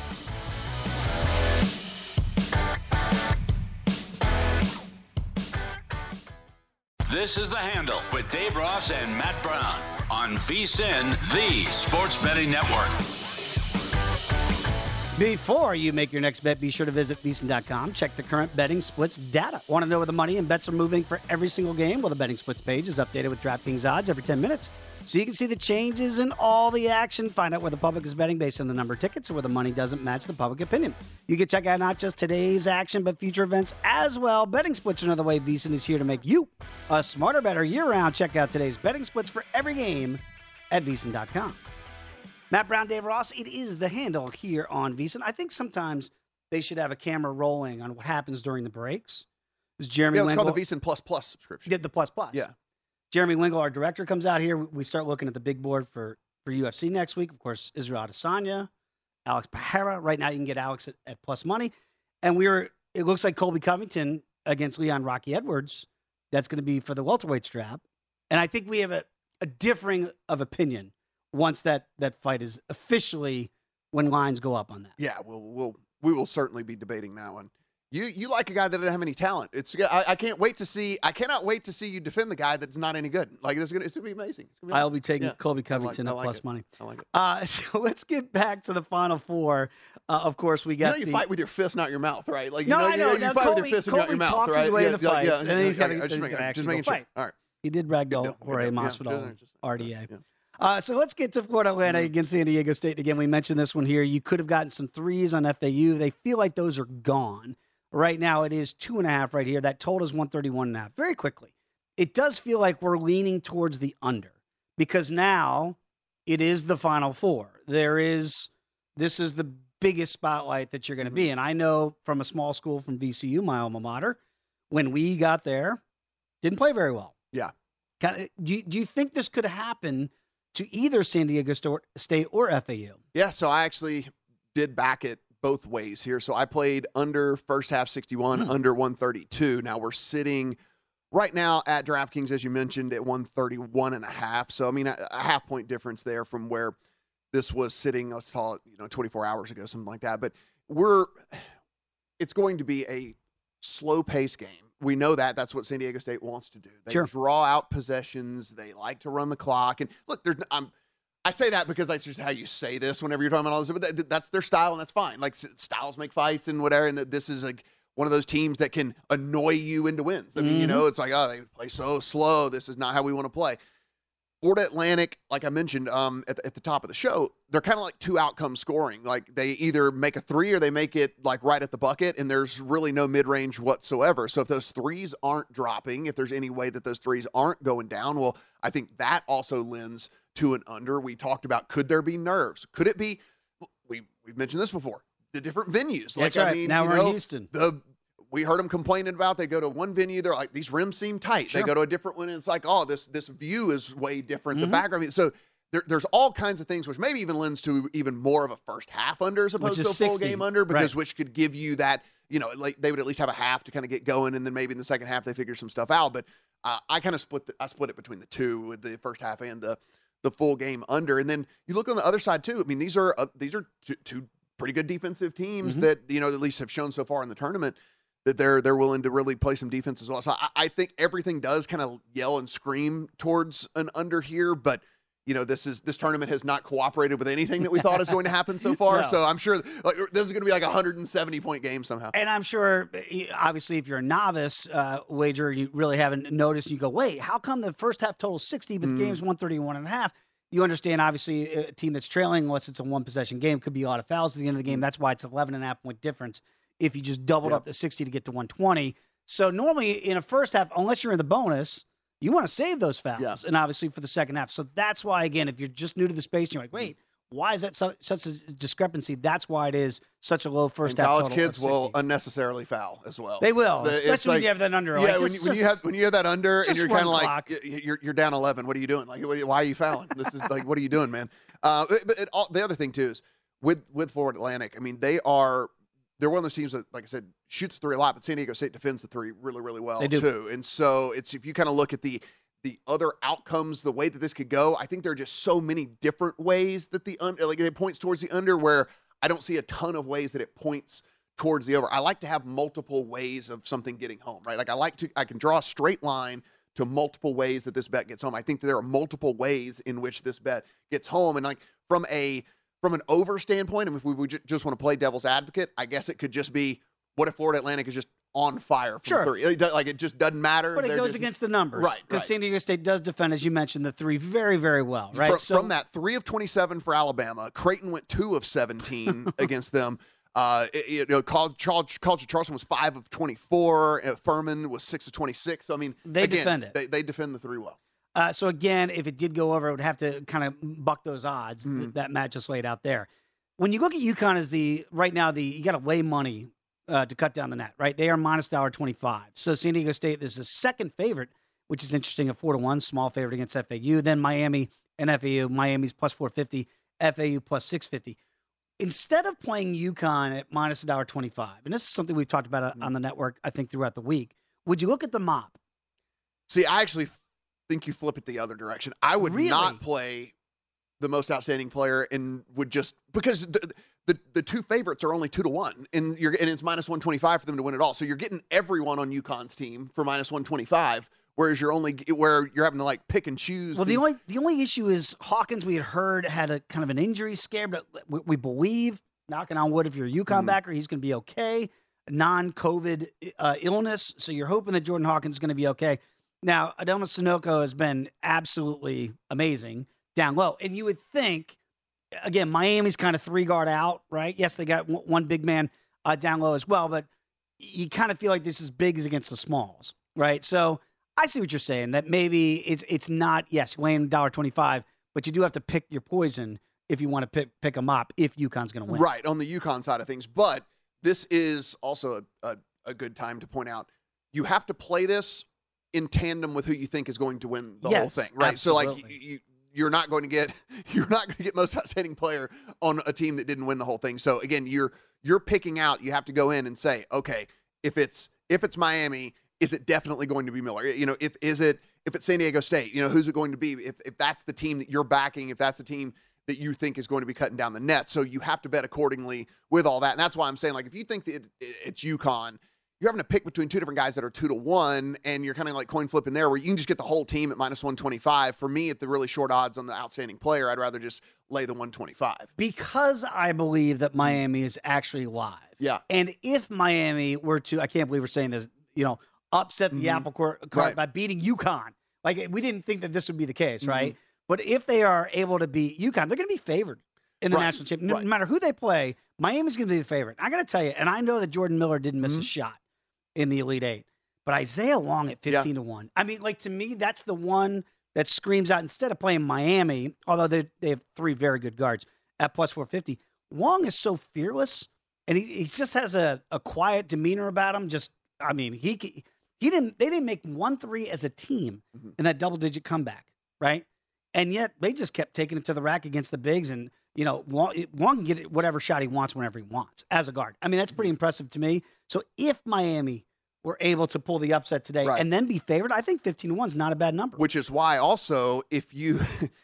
This is The Handle with Dave Ross and Matt Brown on VSiN, the Sports Betting Network. Before you make your next bet, be sure to visit VSiN dot com. Check the current betting splits data. Want to know where the money and bets are moving for every single game? Well, the betting splits page is updated with DraftKings odds every ten minutes. So you can see the changes in all the action. Find out where the public is betting based on the number of tickets and where the money doesn't match the public opinion. You can check out not just today's action, but future events as well. Betting splits are another way VSiN is here to make you a smarter, better year-round. Check out today's betting splits for every game at VSiN dot com. Matt Brown, Dave Ross, it is The Handle here on VSiN. I think sometimes they should have a camera rolling on what happens during the breaks. It's Jeremy Yeah, it's Wingle. called the VSiN Plus Plus subscription. Get the Plus Plus. Yeah. Jeremy Wingle, our director, comes out here. We start looking at the big board for, for U F C next week. Of course, Israel Adesanya, Alex Pereira. Right now, you can get Alex at, at plus money. And we were. It looks like Colby Covington against Leon Rocky Edwards. That's going to be for the welterweight strap. And I think we have a, a differing of opinion once that, that fight is officially when lines go up on that. Yeah, we'll, we'll, we will certainly be debating that one. You you like a guy that doesn't have any talent. It's I, I can't wait to see. I cannot wait to see you defend the guy that's not any good. Like this is gonna, it's gonna be amazing. It's gonna be I'll awesome. be taking yeah. Colby Covington I at like, I like plus it. money. I like it. Uh, so let's get back to the Final Four. Uh, of course, we got. You know, you the, fight with your fist, not your mouth, right? Like you no, know, I know. You, you now, fight Colby, with your fist and Colby not your mouth, talks right? his way yeah, into yeah, fights, yeah, and then he's yeah, got yeah, to just actually making go sure. fight. All right. He did ragdoll Good deal. Jorge Good deal. Masvidal, Yeah, just- R D A. yeah. Uh, so let's get to Florida Atlantic Mm-hmm. against San Diego State. Again, we mentioned this one here. You could have gotten some threes on F A U. They feel like those are gone. Right now, it is two and a half right here. That total is one thirty-one and a half. Very quickly, it does feel like we're leaning towards the under because now it is the Final Four. There is, this is the biggest spotlight that you're going to be. And I know from a small school from V C U, my alma mater, when we got there, didn't play very well. Yeah. Kind of, do, you, do you think this could happen to either San Diego State or F A U? Yeah, so I actually did back it both ways here. So I played under first half sixty-one, Hmm. under one thirty-two. Now we're sitting right now at DraftKings, as you mentioned, at one thirty-one and a half. So, I mean, a, a half point difference there from where this was sitting, let's call it, you know, twenty-four hours ago, something like that. But we're, it's going to be a slow pace game. We know that. That's what San Diego State wants to do. They Sure. draw out possessions. They like to run the clock. And look, there's, I'm, I say that because that's just how you say this whenever you're talking about all this. But that, that's their style, and that's fine. Like styles make fights and whatever. And this is like one of those teams that can annoy you into wins. I mean, you know, it's like, oh, they play so slow. This is not how we want to play. Florida Atlantic, like I mentioned um, at, the, at the top of the show, they're kind of like two outcome scoring. Like they either make a three or they make it like right at the bucket, and there's really no mid-range whatsoever. So if those threes aren't dropping, if there's any way that those threes aren't going down, well, I think that also lends to an under. We talked about, could there be nerves? Could it be, we, we've mentioned this before, the different venues. Like, That's right. I mean, Now you we're know, in Houston. The, we heard them complaining about, they go to one venue, they're like, these rims seem tight. Sure. They go to a different one, and it's like, oh, this this view is way different. Mm-hmm. The background. So there, there's all kinds of things, which maybe even lends to even more of a first half under as opposed Which to a is full sixty. game under, because Right. which could give you that, you know, like they would at least have a half to kind of get going, and then maybe in the second half they figure some stuff out. But uh, I kind of split the, I split it between the two, with the first half and the the full game under. And then you look on the other side too. I mean, these are uh, these are two, two pretty good defensive teams Mm-hmm. that, you know, at least have shown so far in the tournament that they're they're willing to really play some defense as well. So I, I think everything does kind of yell and scream towards an under here, but you know, this is this tournament has not cooperated with anything that we thought is going to happen so far. No. So I'm sure like this is going to be like a one hundred seventy point game somehow. And I'm sure, obviously, if you're a novice uh, wager, you really haven't noticed. You go, wait, how come the first half total sixty, but the Mm. game's one thirty-one and a half? You understand, obviously, a team that's trailing, unless it's a one possession game, could be a lot of fouls at the end of the game. That's why it's eleven and a half point difference if you just doubled Yep. up the sixty to get to one twenty. So normally in a first half, unless you're in the bonus, you want to save those fouls. Yeah. And obviously for the second half. So that's why, again, if you're just new to the space, you're like, wait, why is that so, such a discrepancy? That's why it is such a low first And half college total of kids will sixty. unnecessarily foul as well. They will, The- it's especially when like- you have that under. Yeah, Like, when, just- you, when you just- have when you have that under and just you're run kind of like clock. y- you're you're down eleven. What are you doing? Like, what are you- why are you fouling? This is like, what are you doing, man? Uh, but but it, all, the other thing too is with with Florida Atlantic. I mean, they are they're one of those teams that, like I said, shoots three a lot, but San Diego State defends the three really really well They do. too. And so it's if you kind of look at the the other outcomes, the way that this could go, I think there are just so many different ways that the un, like it points towards the under, where I don't see a ton of ways that it points towards the over. I like to have multiple ways of something getting home, right? Like I like to, I can draw a straight line to multiple ways that this bet gets home. I think that there are multiple ways in which this bet gets home. And like from a, from an over standpoint, and if we would ju- just want to play devil's advocate, I guess it could just be, what if Florida Atlantic is just on fire from Sure. three? It does- like it just doesn't matter. But it They're goes just- against the numbers. Right, Because right. San Diego State does defend, as you mentioned, the three very, very well, right? From, so from that, three of twenty-seven for Alabama. Creighton went two of seventeen against them. Uh, it- you know, College, College, College of Charleston was five of twenty-four. Uh, Furman was six of twenty-six. So I mean, They again, defend it. They, they defend the three well. Uh, so again, if it did go over, it would have to kind of buck those odds Mm. th- that Matt just laid out there. When you look at UConn as the right now, the you got to lay money uh, to cut down the net, right? They are minus one twenty-five. So San Diego State is the second favorite, which is interesting, at four to one, small favorite against F A U. Then Miami and F A U. Miami's plus four fifty, F A U plus six fifty. instead of playing UConn at minus one twenty-five, and this is something we've talked about on the network, I think, throughout the week, would you look at the mop? See, I actually think you flip it the other direction. I would Really? not play the most outstanding player and would just because the, the the two favorites are only two to one, and you're and it's minus one twenty five for them to win it all. So you're getting everyone on UConn's team for minus one twenty five, whereas you're only where you're having to like pick and choose. Well, these- the only the only issue is Hawkins. We had heard had a kind of an injury scare, but we, we believe, knocking on wood, if you're a UConn Mhm. backer, he's going to be okay. Non-COVID uh, illness, so you're hoping that Jordan Hawkins is going to be okay. Now, Adama Sunoco has been absolutely amazing down low, and you would think, again, Miami's kind of three guard out, right? Yes, they got one one big man uh, down low as well, but you kind of feel like this is big as against the smalls, right? So I see what you're saying, that maybe it's it's not, yes, laying one twenty-five, but you do have to pick your poison if you want to pick pick a mop if UConn's going to win. Right, on the UConn side of things. But this is also a, a, a good time to point out you have to play this in tandem with who you think is going to win the Yes, whole thing, right? absolutely. So like you, you're not going to get you're not going to get most outstanding player on a team that didn't win the whole thing. So again, you're you're picking out. You have to go in and say, okay, if it's if it's Miami, is it definitely going to be Miller? You know, if is it if it's San Diego State, you know, who's it going to be? If if that's the team that you're backing, if that's the team that you think is going to be cutting down the net, so you have to bet accordingly with all that. And that's why I'm saying, like, if you think that it, it's UConn, you're having to pick between two different guys that are two to one, and you're kind of like coin flipping there, where you can just get the whole team at minus one twenty-five. For me, at the really short odds on the outstanding player, I'd rather just lay the one twenty-five. Because I believe that Miami is actually live. Yeah. And if Miami were to, I can't believe we're saying this, you know, upset the Mhm. apple cart Right. by beating UConn. Like, we didn't think that this would be the case, Mhm. right? But if they are able to beat UConn, they're going to be favored in the Right. national championship. No, Right. no matter who they play, Miami's going to be the favorite. I got to tell you, and I know that Jordan Miller didn't miss Mm-hmm. a shot in the Elite Eight, but Isaiah Long at fifteen to one. I mean, like, to me, that's the one that screams out, instead of playing Miami, although they they have three very good guards at plus four fifty, Long is so fearless, and he, he just has a, a quiet demeanor about him. Just, I mean, he he didn't they didn't make one three as a team Mm-hmm. in that double digit comeback, right? And yet they just kept taking it to the rack against the bigs, and you know, Long, Long can get whatever shot he wants whenever he wants as a guard. I mean, that's pretty impressive to me. So if Miami were able to pull the upset today Right. and then be favored, I think fifteen to one is not a bad number. Which is why also, if you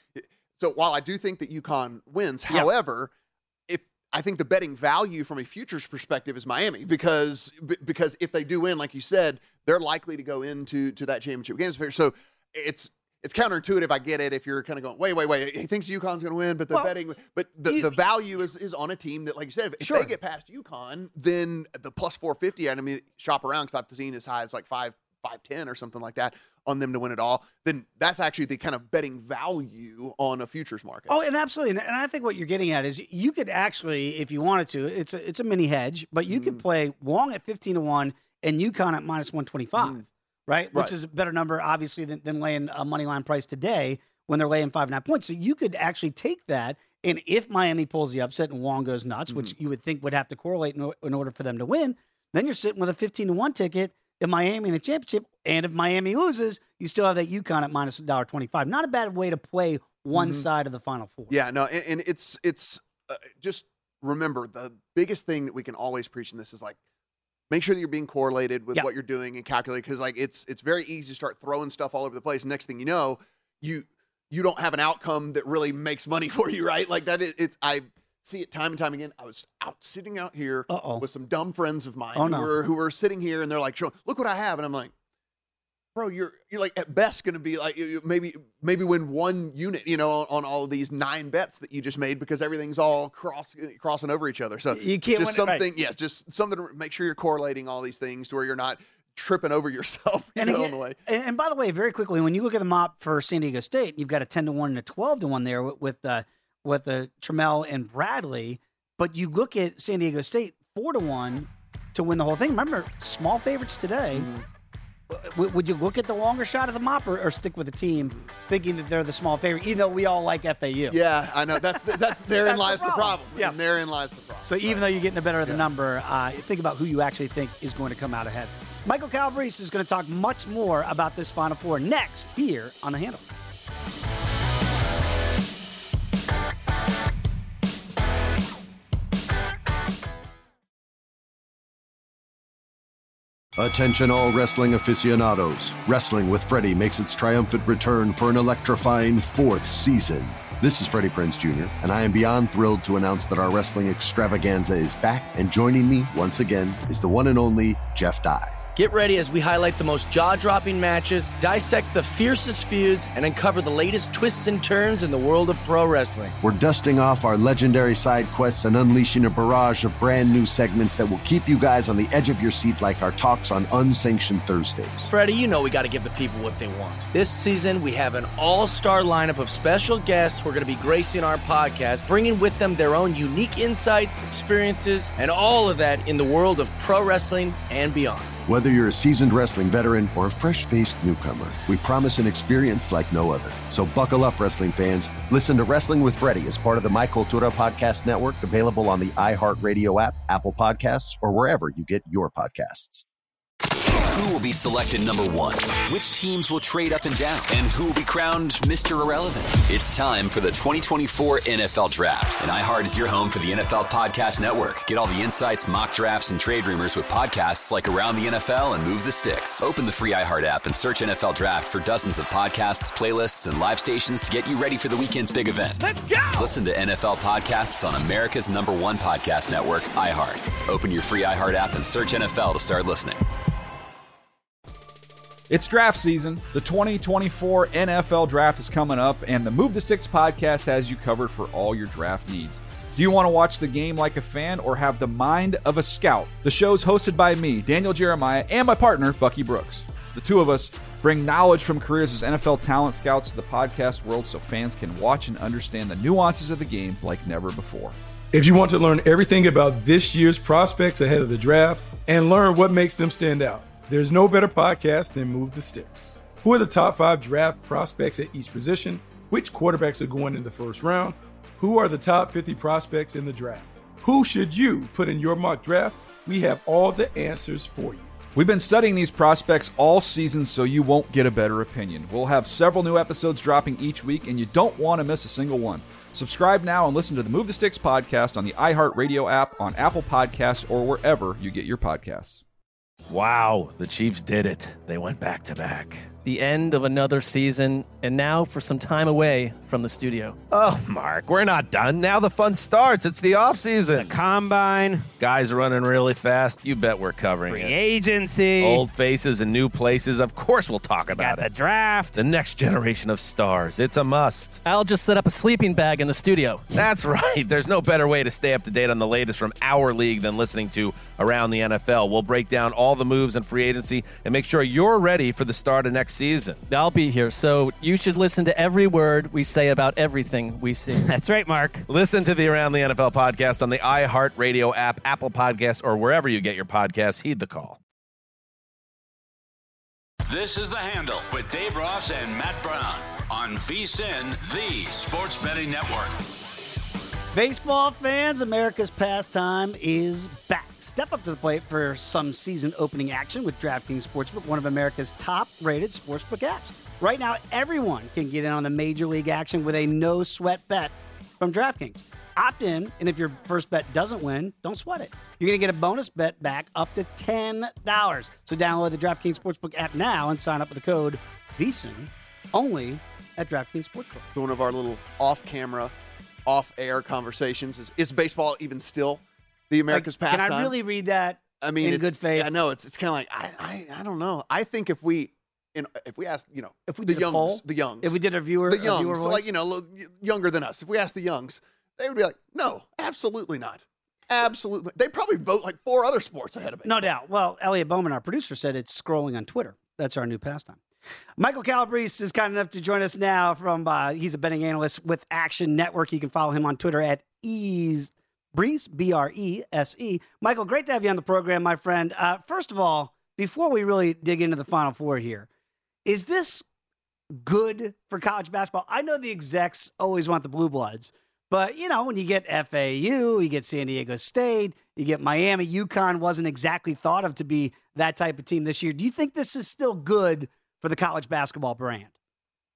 so while I do think that UConn wins, Yeah. however, if I think the betting value from a futures perspective is Miami, because b- because if they do win, like you said, they're likely to go into to that championship game. So it's it's counterintuitive. I get it. If you're kind of going, wait, wait, wait, he thinks UConn's going to win, but the Well, betting, but the, you- the value is is on a team that, like you said, if Sure. they get past UConn, then the plus four fifty. I mean, shop around because I've seen as high as like five five ten or something like that on them to win it all. Then that's actually the kind of betting value on a futures market. Oh, and absolutely, and, and I think what you're getting at is you could actually, if you wanted to, it's a it's a mini hedge, but you Mm. could play Long at fifteen to one and UConn at minus one twenty five, right? Which Right. is a better number, obviously, than, than laying a money line price today when they're laying five and a half points. So you could actually take that, and if Miami pulls the upset and Long goes nuts, which you would think would have to correlate in, o- in order for them to win, then you're sitting with a fifteen to one ticket in Miami in the championship. And if Miami loses, you still have that UConn at minus one twenty-five. Not a bad way to play one Mhm. side of the Final Four. Yeah, no, and, and it's it's uh, just remember the biggest thing that we can always preach in this is like make sure that you're being correlated with Yeah. what you're doing and calculate, because like it's it's very easy to start throwing stuff all over the place. Next thing you know, you you don't have an outcome that really makes money for you, right? Like that. It, it's I see it time and time again. I was out sitting out here Uh-oh. with some dumb friends of mine Oh, who no. were who were sitting here, and they're like, "Show- "Look what I have," and I'm like, bro, you're you're like at best going to be like you- you maybe maybe win one unit, you know, on, on all of these nine bets that you just made, because everything's all cross crossing over each other. So You can't just win it, right. something, yes, just something to make sure you're correlating all these things to where you're not tripping over yourself, you And, know, again- on the way. and, and by the way, very quickly, when you look at the mop for San Diego State, you've got a ten to one and a twelve to one there with with uh, with uh, Trammell and Bradley. But you look at San Diego State four to one to win the whole thing. Remember, small favorites today. W- would you look at the longer shot of the mop, or, or stick with the team, thinking that they're the small favorite, even though we all like F A U? Yeah, I know. That's that's therein That's the lies the problem. problem. Yeah. And therein lies the problem. So even though you're getting a better of the number, uh, think about who you actually think is going to come out ahead. Michael Calabrese is going to talk much more about this Final Four next here on The Handle. Attention all wrestling aficionados. Wrestling with Freddie makes its triumphant return for an electrifying fourth season. This is Freddie Prinze Junior, and I am beyond thrilled to announce that our wrestling extravaganza is back, and joining me once again is the one and only Jeff Dye. Get ready as we highlight the most jaw-dropping matches, dissect the fiercest feuds, and uncover the latest twists and turns in the world of pro wrestling. We're dusting off our legendary side quests and unleashing a barrage of brand new segments that will keep you guys on the edge of your seat like our talks on Unsanctioned Thursdays. Freddie, you know we got to give the people what they want. This season, we have an all-star lineup of special guests who are going to be gracing our podcast, bringing with them their own unique insights, experiences, and all of that in the world of pro wrestling and beyond. Whether you're a seasoned wrestling veteran or a fresh-faced newcomer, we promise an experience like no other. So buckle up, wrestling fans. Listen to Wrestling with Freddie as part of the My Cultura Podcast Network, available on the iHeartRadio app, Apple Podcasts, or wherever you get your podcasts. Who will be selected number one? Which teams will trade up and down? And who will be crowned Mister Irrelevant? It's time for the twenty twenty-four N F L Draft. And iHeart is your home for the N F L Podcast Network. Get all the insights, mock drafts, and trade rumors with podcasts like Around the N F L and Move the Sticks. Open the free iHeart app and search N F L Draft for dozens of podcasts, playlists, and live stations to get you ready for the weekend's big event. Let's go! Listen to N F L podcasts on America's number one podcast network, iHeart. Open your free iHeart app and search N F L to start listening. It's draft season. The twenty twenty-four N F L Draft is coming up, and the Move the Sticks podcast has you covered for all your draft needs. Do you want to watch the game like a fan or have the mind of a scout? The show's hosted by me, Daniel Jeremiah, and my partner, Bucky Brooks. The two of us bring knowledge from careers as N F L talent scouts to the podcast world so fans can watch and understand the nuances of the game like never before. If you want to learn everything about this year's prospects ahead of the draft and learn what makes them stand out, there's no better podcast than Move the Sticks. Who are the top five draft prospects at each position? Which quarterbacks are going in the first round? Who are the top fifty prospects in the draft? Who should you put in your mock draft? We have all the answers for you. We've been studying these prospects all season so you won't get a better opinion. We'll have several new episodes dropping each week, and you don't want to miss a single one. Subscribe now and listen to the Move the Sticks podcast on the iHeartRadio app, on Apple Podcasts, or wherever you get your podcasts. Wow, the Chiefs did it. They went back to back. The end of another season, and now for some time away from the studio. Oh, Mark, we're not done. Now the fun starts. It's the offseason. The combine. Guys running really fast. You bet we're covering Free it. agency. Old faces and new places. Of course we'll talk about Got it. the draft. The next generation of stars. It's a must. I'll just set up a sleeping bag in the studio. That's right. There's no better way to stay up to date on the latest from our league than listening to Around the N F L. We'll break down all the moves in free agency and make sure you're ready for the start of next season. I'll be here, so you should listen to every word we say about everything we see. That's right, Mark. Listen to the Around the N F L podcast on the iHeartRadio app, Apple Podcasts, or wherever you get your podcasts. Heed the call. This is The Handle with Dave Ross and Matt Brown on VSiN, the Sports Betting Network. Baseball fans, America's pastime is back. Step up to the plate for some season opening action with DraftKings Sportsbook, one of America's top-rated sportsbook apps. Right now, everyone can get in on the Major League action with a no-sweat bet from DraftKings. Opt in, and if your first bet doesn't win, don't sweat it. You're going to get a bonus bet back up to ten dollars. So download the DraftKings Sportsbook app now and sign up with the code VSiN only at DraftKings Sportsbook. So one of our little off-camera, off-air conversations is, is baseball even still the America's like, pastime? Can I really read that I mean, in it's, good faith? I know it's it's kind of like I, I I don't know. I think if we in if we asked you know if we the did youngs, a poll, the youngs, if we did a viewer, the a youngs, viewer so voice? like you know a little younger than us, if we asked the youngs, they would be like, no, absolutely not, absolutely. They probably vote like four other sports ahead of it. No doubt. Well, Elliot Bowman, our producer, said it's scrolling on Twitter. That's our new pastime. Michael Calabrese is kind enough to join us now from, uh, he's a betting analyst with Action Network. You can follow him on Twitter at Ease Breeze, B R E S E. Michael, great to have you on the program, my friend. Uh, first of all, before we really dig into the Final Four here, is this good for college basketball? I know the execs always want the Blue Bloods, but, you know, when you get F A U, you get San Diego State, you get Miami, UConn wasn't exactly thought of to be that type of team this year. Do you think this is still good for the college basketball brand?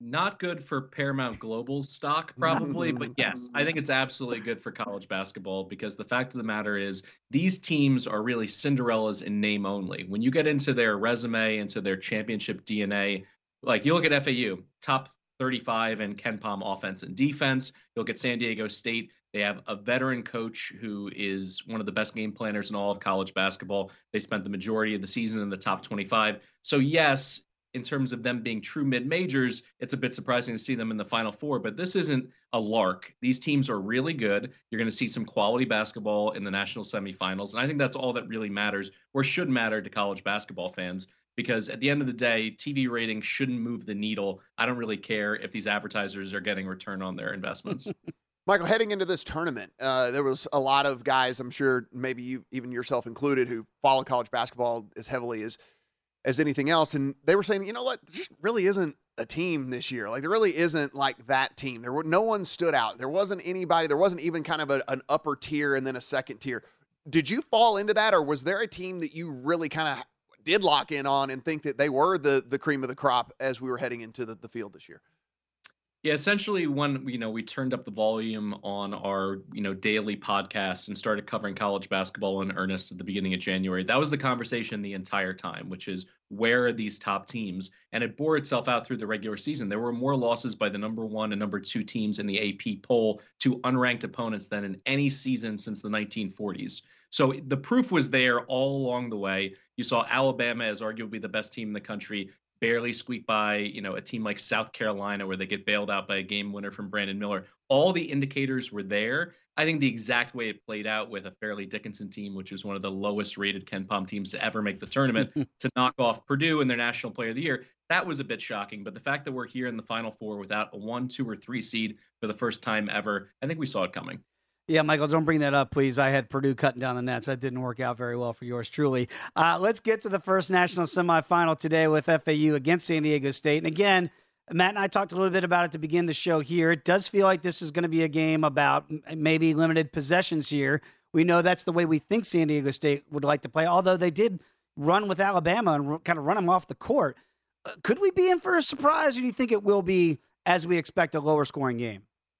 not good for Paramount Global's stock, probably, but yes, I think it's absolutely good for college basketball because the fact of the matter is these teams are really Cinderellas in name only. When you get into their resume, into their championship D N A, like you look at F A U, top thirty-five in KenPom offense and defense. You look at San Diego State. They have a veteran coach who is one of the best game planners in all of college basketball. They spent the majority of the season in the top twenty-five. So yes, in terms of them being true mid-majors, it's a bit surprising to see them in the Final Four, but this isn't a lark. These teams are really good. You're going to see some quality basketball in the national semifinals, and I think that's all that really matters, or should matter to college basketball fans, because at the end of the day, T V ratings shouldn't move the needle. I don't really care if these advertisers are getting return on their investments. Michael, heading into this tournament, uh, there was a lot of guys, I'm sure maybe you, even yourself included, who follow college basketball as heavily as as anything else. And they were saying, you know what, there just really isn't a team this year. Like there really isn't like that team. There were no one stood out. There wasn't anybody. There wasn't even kind of a, an upper tier and then a second tier. Did you fall into that, or was there a team that you really kind of did lock in on and think that they were the the cream of the crop as we were heading into the, the field this year? Yeah, essentially when, you know, we turned up the volume on our, you know, daily podcasts and started covering college basketball in earnest at the beginning of January, that was the conversation the entire time, which is where are these top teams? And it bore itself out through the regular season. There were more losses by the number one and number two teams in the A P poll to unranked opponents than in any season since the nineteen forties. So the proof was there all along the way. You saw Alabama as arguably the best team in the country barely squeak by, you know, a team like South Carolina where they get bailed out by a game winner from Brandon Miller. All the indicators were there. I think the exact way it played out with a Fairleigh Dickinson team, which was one of the lowest rated KenPom teams to ever make the tournament, to knock off Purdue in their National Player of the Year, that was a bit shocking. But the fact that we're here in the Final Four without a one, two, or three seed for the first time ever, I think we saw it coming. Yeah, Michael, don't bring that up, please. I had Purdue cutting down the nets. That didn't work out very well for yours truly. Uh, let's get to the first national semifinal today with F A U against San Diego State. And again, Matt and I talked a little bit about it to begin the show here. It does feel like this is going to be a game about maybe limited possessions here. We know that's the way we think San Diego State would like to play, although they did run with Alabama and kind of run them off the court. Uh, could we be in for a surprise, or do you think it will be, as we expect, a lower scoring game?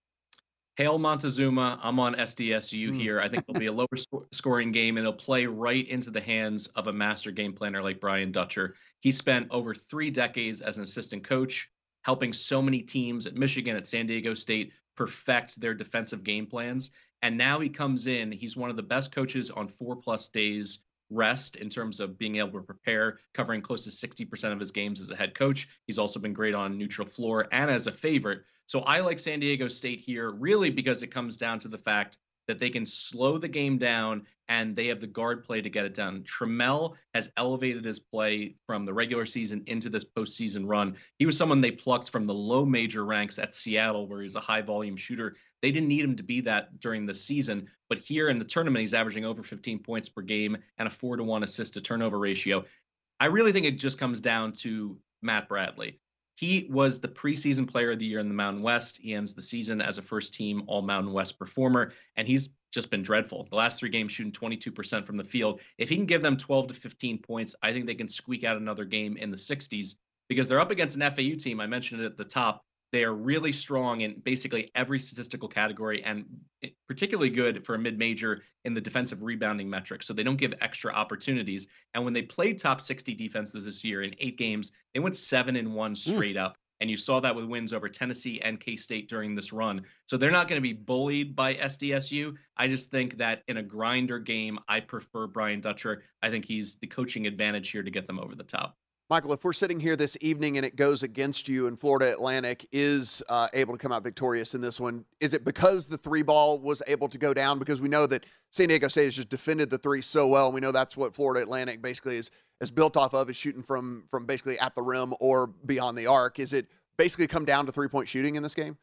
Hail Montezuma. I'm on S D S U here. I think it'll be a lower sc- scoring game, and it'll play right into the hands of a master game planner like Brian Dutcher. He spent over three decades as an assistant coach, helping so many teams at Michigan, at San Diego State, perfect their defensive game plans. And now he comes in. He's one of the best coaches on four-plus days rest in terms of being able to prepare, covering close to sixty percent of his games as a head coach. He's also been great on neutral floor and as a favorite. So I like San Diego State here really because it comes down to the fact that they can slow the game down and they have the guard play to get it done. Trammell has elevated his play from the regular season into this postseason run. He was someone they plucked from the low major ranks at Seattle, where he's a high volume shooter. They didn't need him to be that during the season, but here in the tournament, he's averaging over fifteen points per game and a four to one assist to turnover ratio. I really think it just comes down to Matt Bradley. He was the preseason player of the year in the Mountain West. He ends the season as a first-team All-Mountain West performer, and he's just been dreadful. The last three games shooting twenty-two percent from the field. If he can give them twelve to fifteen points, I think they can squeak out another game in the sixties because they're up against an F A U team. I mentioned it at the top. They are really strong in basically every statistical category and particularly good for a mid-major in the defensive rebounding metrics. So they don't give extra opportunities. And when they played top sixty defenses this year in eight games, they went seven and one straight mm. up. And you saw that with wins over Tennessee and K-State during this run. So they're not going to be bullied by S D S U. I just think that in a grinder game, I prefer Brian Dutcher. I think he's the coaching advantage here to get them over the top. Michael, if we're sitting here this evening and it goes against you and Florida Atlantic is uh, able to come out victorious in this one, is it because the three ball was able to go down? Because we know that San Diego State has just defended the three so well, and we know that's what Florida Atlantic basically is, is built off of, is shooting from, from basically at the rim or beyond the arc. Is it basically come down to three-point shooting in this game?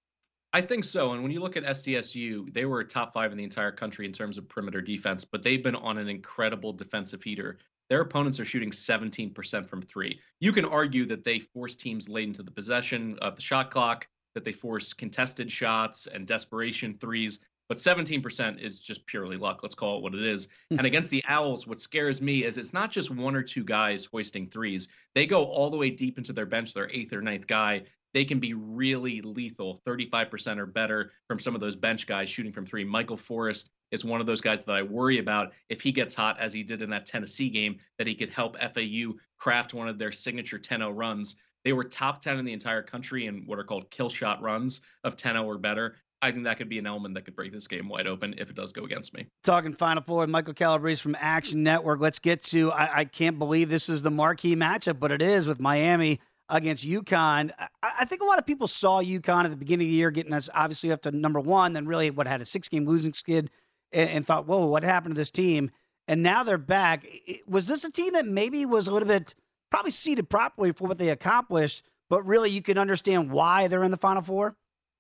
I think so. And when you look at S D S U, they were top five in the entire country in terms of perimeter defense, but they've been on an incredible defensive heater. Their opponents are shooting seventeen percent from three. You can argue that they force teams late into the possession of the shot clock, that they force contested shots and desperation threes, but seventeen percent is just purely luck. Let's call it what it is. And against the Owls, what scares me is it's not just one or two guys hoisting threes. They go all the way deep into their bench, their eighth or ninth guy, they can be really lethal, thirty-five percent or better from some of those bench guys shooting from three. Michael Forrest is one of those guys that I worry about if he gets hot, as he did in that Tennessee game, that he could help F A U craft one of their signature ten oh runs. They were top ten in the entire country in what are called kill shot runs of ten oh or better. I think that could be an element that could break this game wide open if it does go against me. Talking Final Four with Michael Calabrese from Action Network. Let's get to, I, I can't believe this is the marquee matchup, but it is, with Miami against UConn. I, I think a lot of people saw UConn at the beginning of the year getting us obviously up to number one, then really what had a six-game losing skid, and, and thought, whoa, what happened to this team? And now they're back. It, was this a team that maybe was a little bit probably seated properly for what they accomplished, but really you can understand why they're in the Final Four?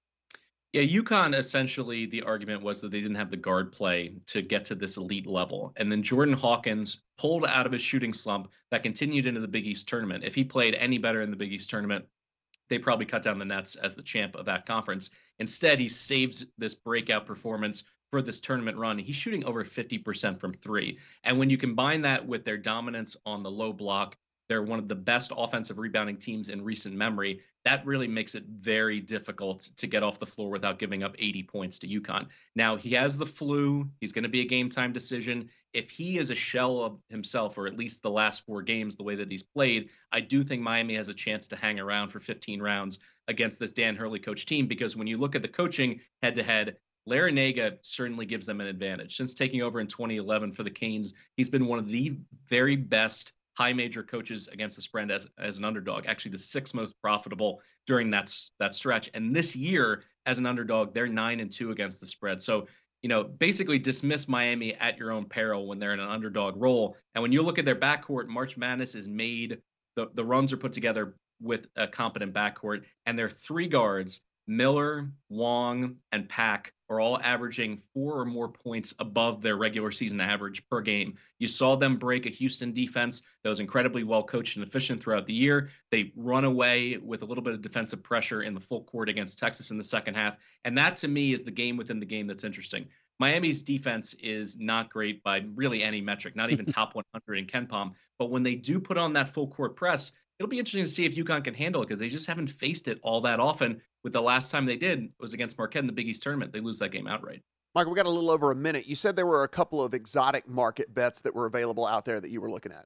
Yeah, UConn, essentially, the argument was that they didn't have the guard play to get to this elite level. And then Jordan Hawkins pulled out of his shooting slump that continued into the Big East tournament. If he played any better in the Big East tournament, they probably cut down the nets as the champ of that conference. Instead, he saves this breakout performance for this tournament run. He's shooting over fifty percent from three. And when you combine that with their dominance on the low block, they're one of the best offensive rebounding teams in recent memory. That really makes it very difficult to get off the floor without giving up eighty points to UConn. Now, he has the flu. He's going to be a game time decision. If he is a shell of himself, or at least the last four games, the way that he's played, I do think Miami has a chance to hang around for fifteen rounds against this Dan Hurley coach team, because when you look at the coaching head-to-head, Larranaga certainly gives them an advantage. Since taking over in twenty eleven for the Canes, he's been one of the very best high major coaches against the spread as, as an underdog, actually the sixth most profitable during that, that stretch. And this year, as an underdog, they're nine and two against the spread. So, you know, basically dismiss Miami at your own peril when they're in an underdog role. And when you look at their backcourt, March Madness is made, the, the runs are put together with a competent backcourt, and their three guards, Miller, Wong, and Pack, are all averaging four or more points above their regular season average per game. You saw them break a Houston defense that was incredibly well coached and efficient throughout the year. They run away with a little bit of defensive pressure in the full court against Texas in the second half. And that, to me, is the game within the game that's interesting. Miami's defense is not great by really any metric, not even top one hundred in KenPom. But when they do put on that full court press, it'll be interesting to see if UConn can handle it, because they just haven't faced it all that often. With the last time they did was against Marquette in the Big East tournament. They lose that game outright. Michael, we got a little over a minute. You said there were a couple of exotic market bets that were available out there that you were looking at.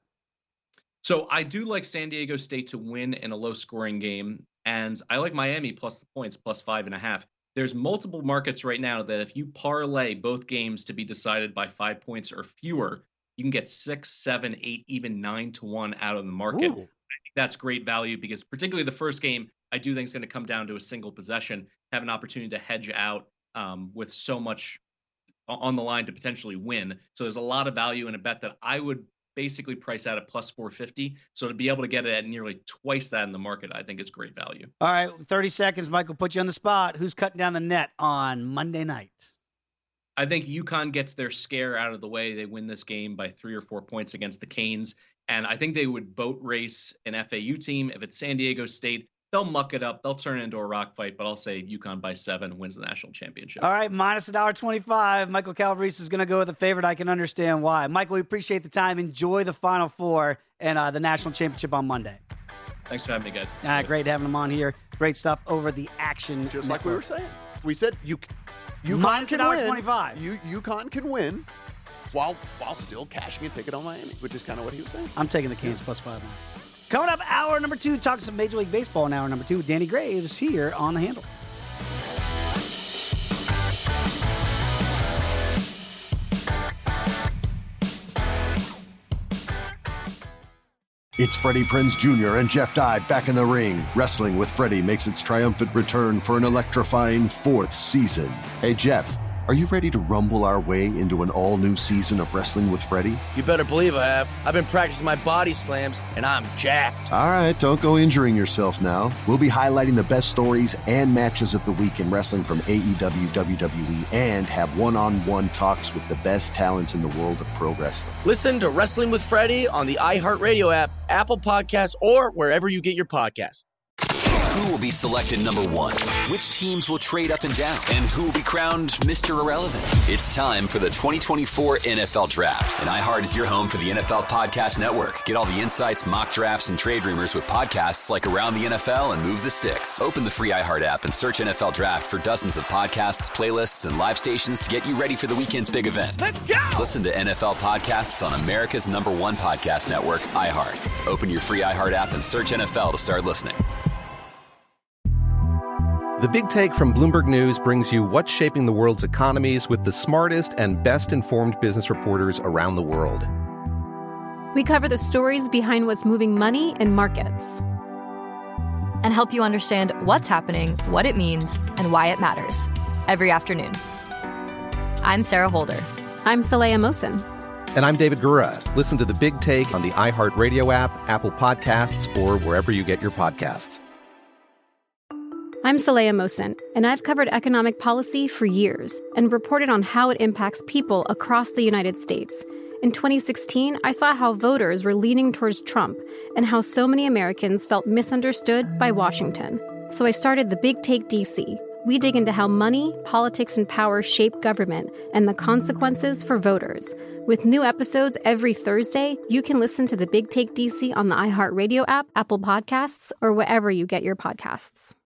So I do like San Diego State to win in a low-scoring game, and I like Miami plus the points, plus five and a half. There's multiple markets right now that if you parlay both games to be decided by five points or fewer, you can get six, seven, eight, even nine to one out of the market. Ooh. I think that's great value, because particularly the first game, I do think it's going to come down to a single possession, have an opportunity to hedge out um, with so much on the line to potentially win. So there's a lot of value in a bet that I would basically price out at plus four fifty. So to be able to get it at nearly twice that in the market, I think is great value. All right, thirty seconds, Michael, put you on the spot. Who's cutting down the net on Monday night? I think UConn gets their scare out of the way. They win this game by three or four points against the Canes. And I think they would boat race an F A U team. If it's San Diego State, they'll muck it up. They'll turn it into a rock fight, but I'll say UConn by seven wins the national championship. All right, minus one dollar twenty-five. Michael Calabrese is going to go with a favorite. I can understand why. Michael, we appreciate the time. Enjoy the Final Four and uh, the national championship on Monday. Thanks for having me, guys. All right, great having him on here. Great stuff over the Action Just Network. like we were saying. We said you, UConn minus can one dollar win. twenty-five. You, UConn can win while while still cashing a ticket on Miami, which is kind of what he was saying. I'm taking the Canes plus five. Coming up, hour number two, talk some Major League Baseball in hour number two with Danny Graves here on The Handle. It's Freddie Prinze Junior and Jeff Dye back in the ring. Wrestling with Freddie makes its triumphant return for an electrifying fourth season. Hey, Jeff, are you ready to rumble our way into an all-new season of Wrestling with Freddie? You better believe I have. I've been practicing my body slams, and I'm jacked. All right, don't go injuring yourself now. We'll be highlighting the best stories and matches of the week in wrestling from A E W, W W E, and have one-on-one talks with the best talents in the world of pro wrestling. Listen to Wrestling with Freddie on the iHeartRadio app, Apple Podcasts, or wherever you get your podcasts. Who will be selected number one? Which teams will trade up and down? And who will be crowned Mister Irrelevant? It's time for the twenty twenty-four N F L Draft. And iHeart is your home for the N F L Podcast Network. Get all the insights, mock drafts, and trade rumors with podcasts like Around the N F L and Move the Sticks. Open the free iHeart app and search N F L Draft for dozens of podcasts, playlists, and live stations to get you ready for the weekend's big event. Let's go! Listen to N F L Podcasts on America's number one podcast network, iHeart. Open your free iHeart app and search N F L to start listening. The Big Take from Bloomberg News brings you what's shaping the world's economies with the smartest and best-informed business reporters around the world. We cover the stories behind what's moving money and markets, and help you understand what's happening, what it means, and why it matters every afternoon. I'm Sarah Holder. I'm Saleha Mohsin. And I'm David Gura. Listen to The Big Take on the iHeartRadio app, Apple Podcasts, or wherever you get your podcasts. I'm Saleha Mohsin, and I've covered economic policy for years and reported on how it impacts people across the United States. In twenty sixteen, I saw how voters were leaning towards Trump and how so many Americans felt misunderstood by Washington. So I started The Big Take D C. We dig into how money, politics, and power shape government and the consequences for voters. With new episodes every Thursday, you can listen to The Big Take D C on the iHeartRadio app, Apple Podcasts, or wherever you get your podcasts.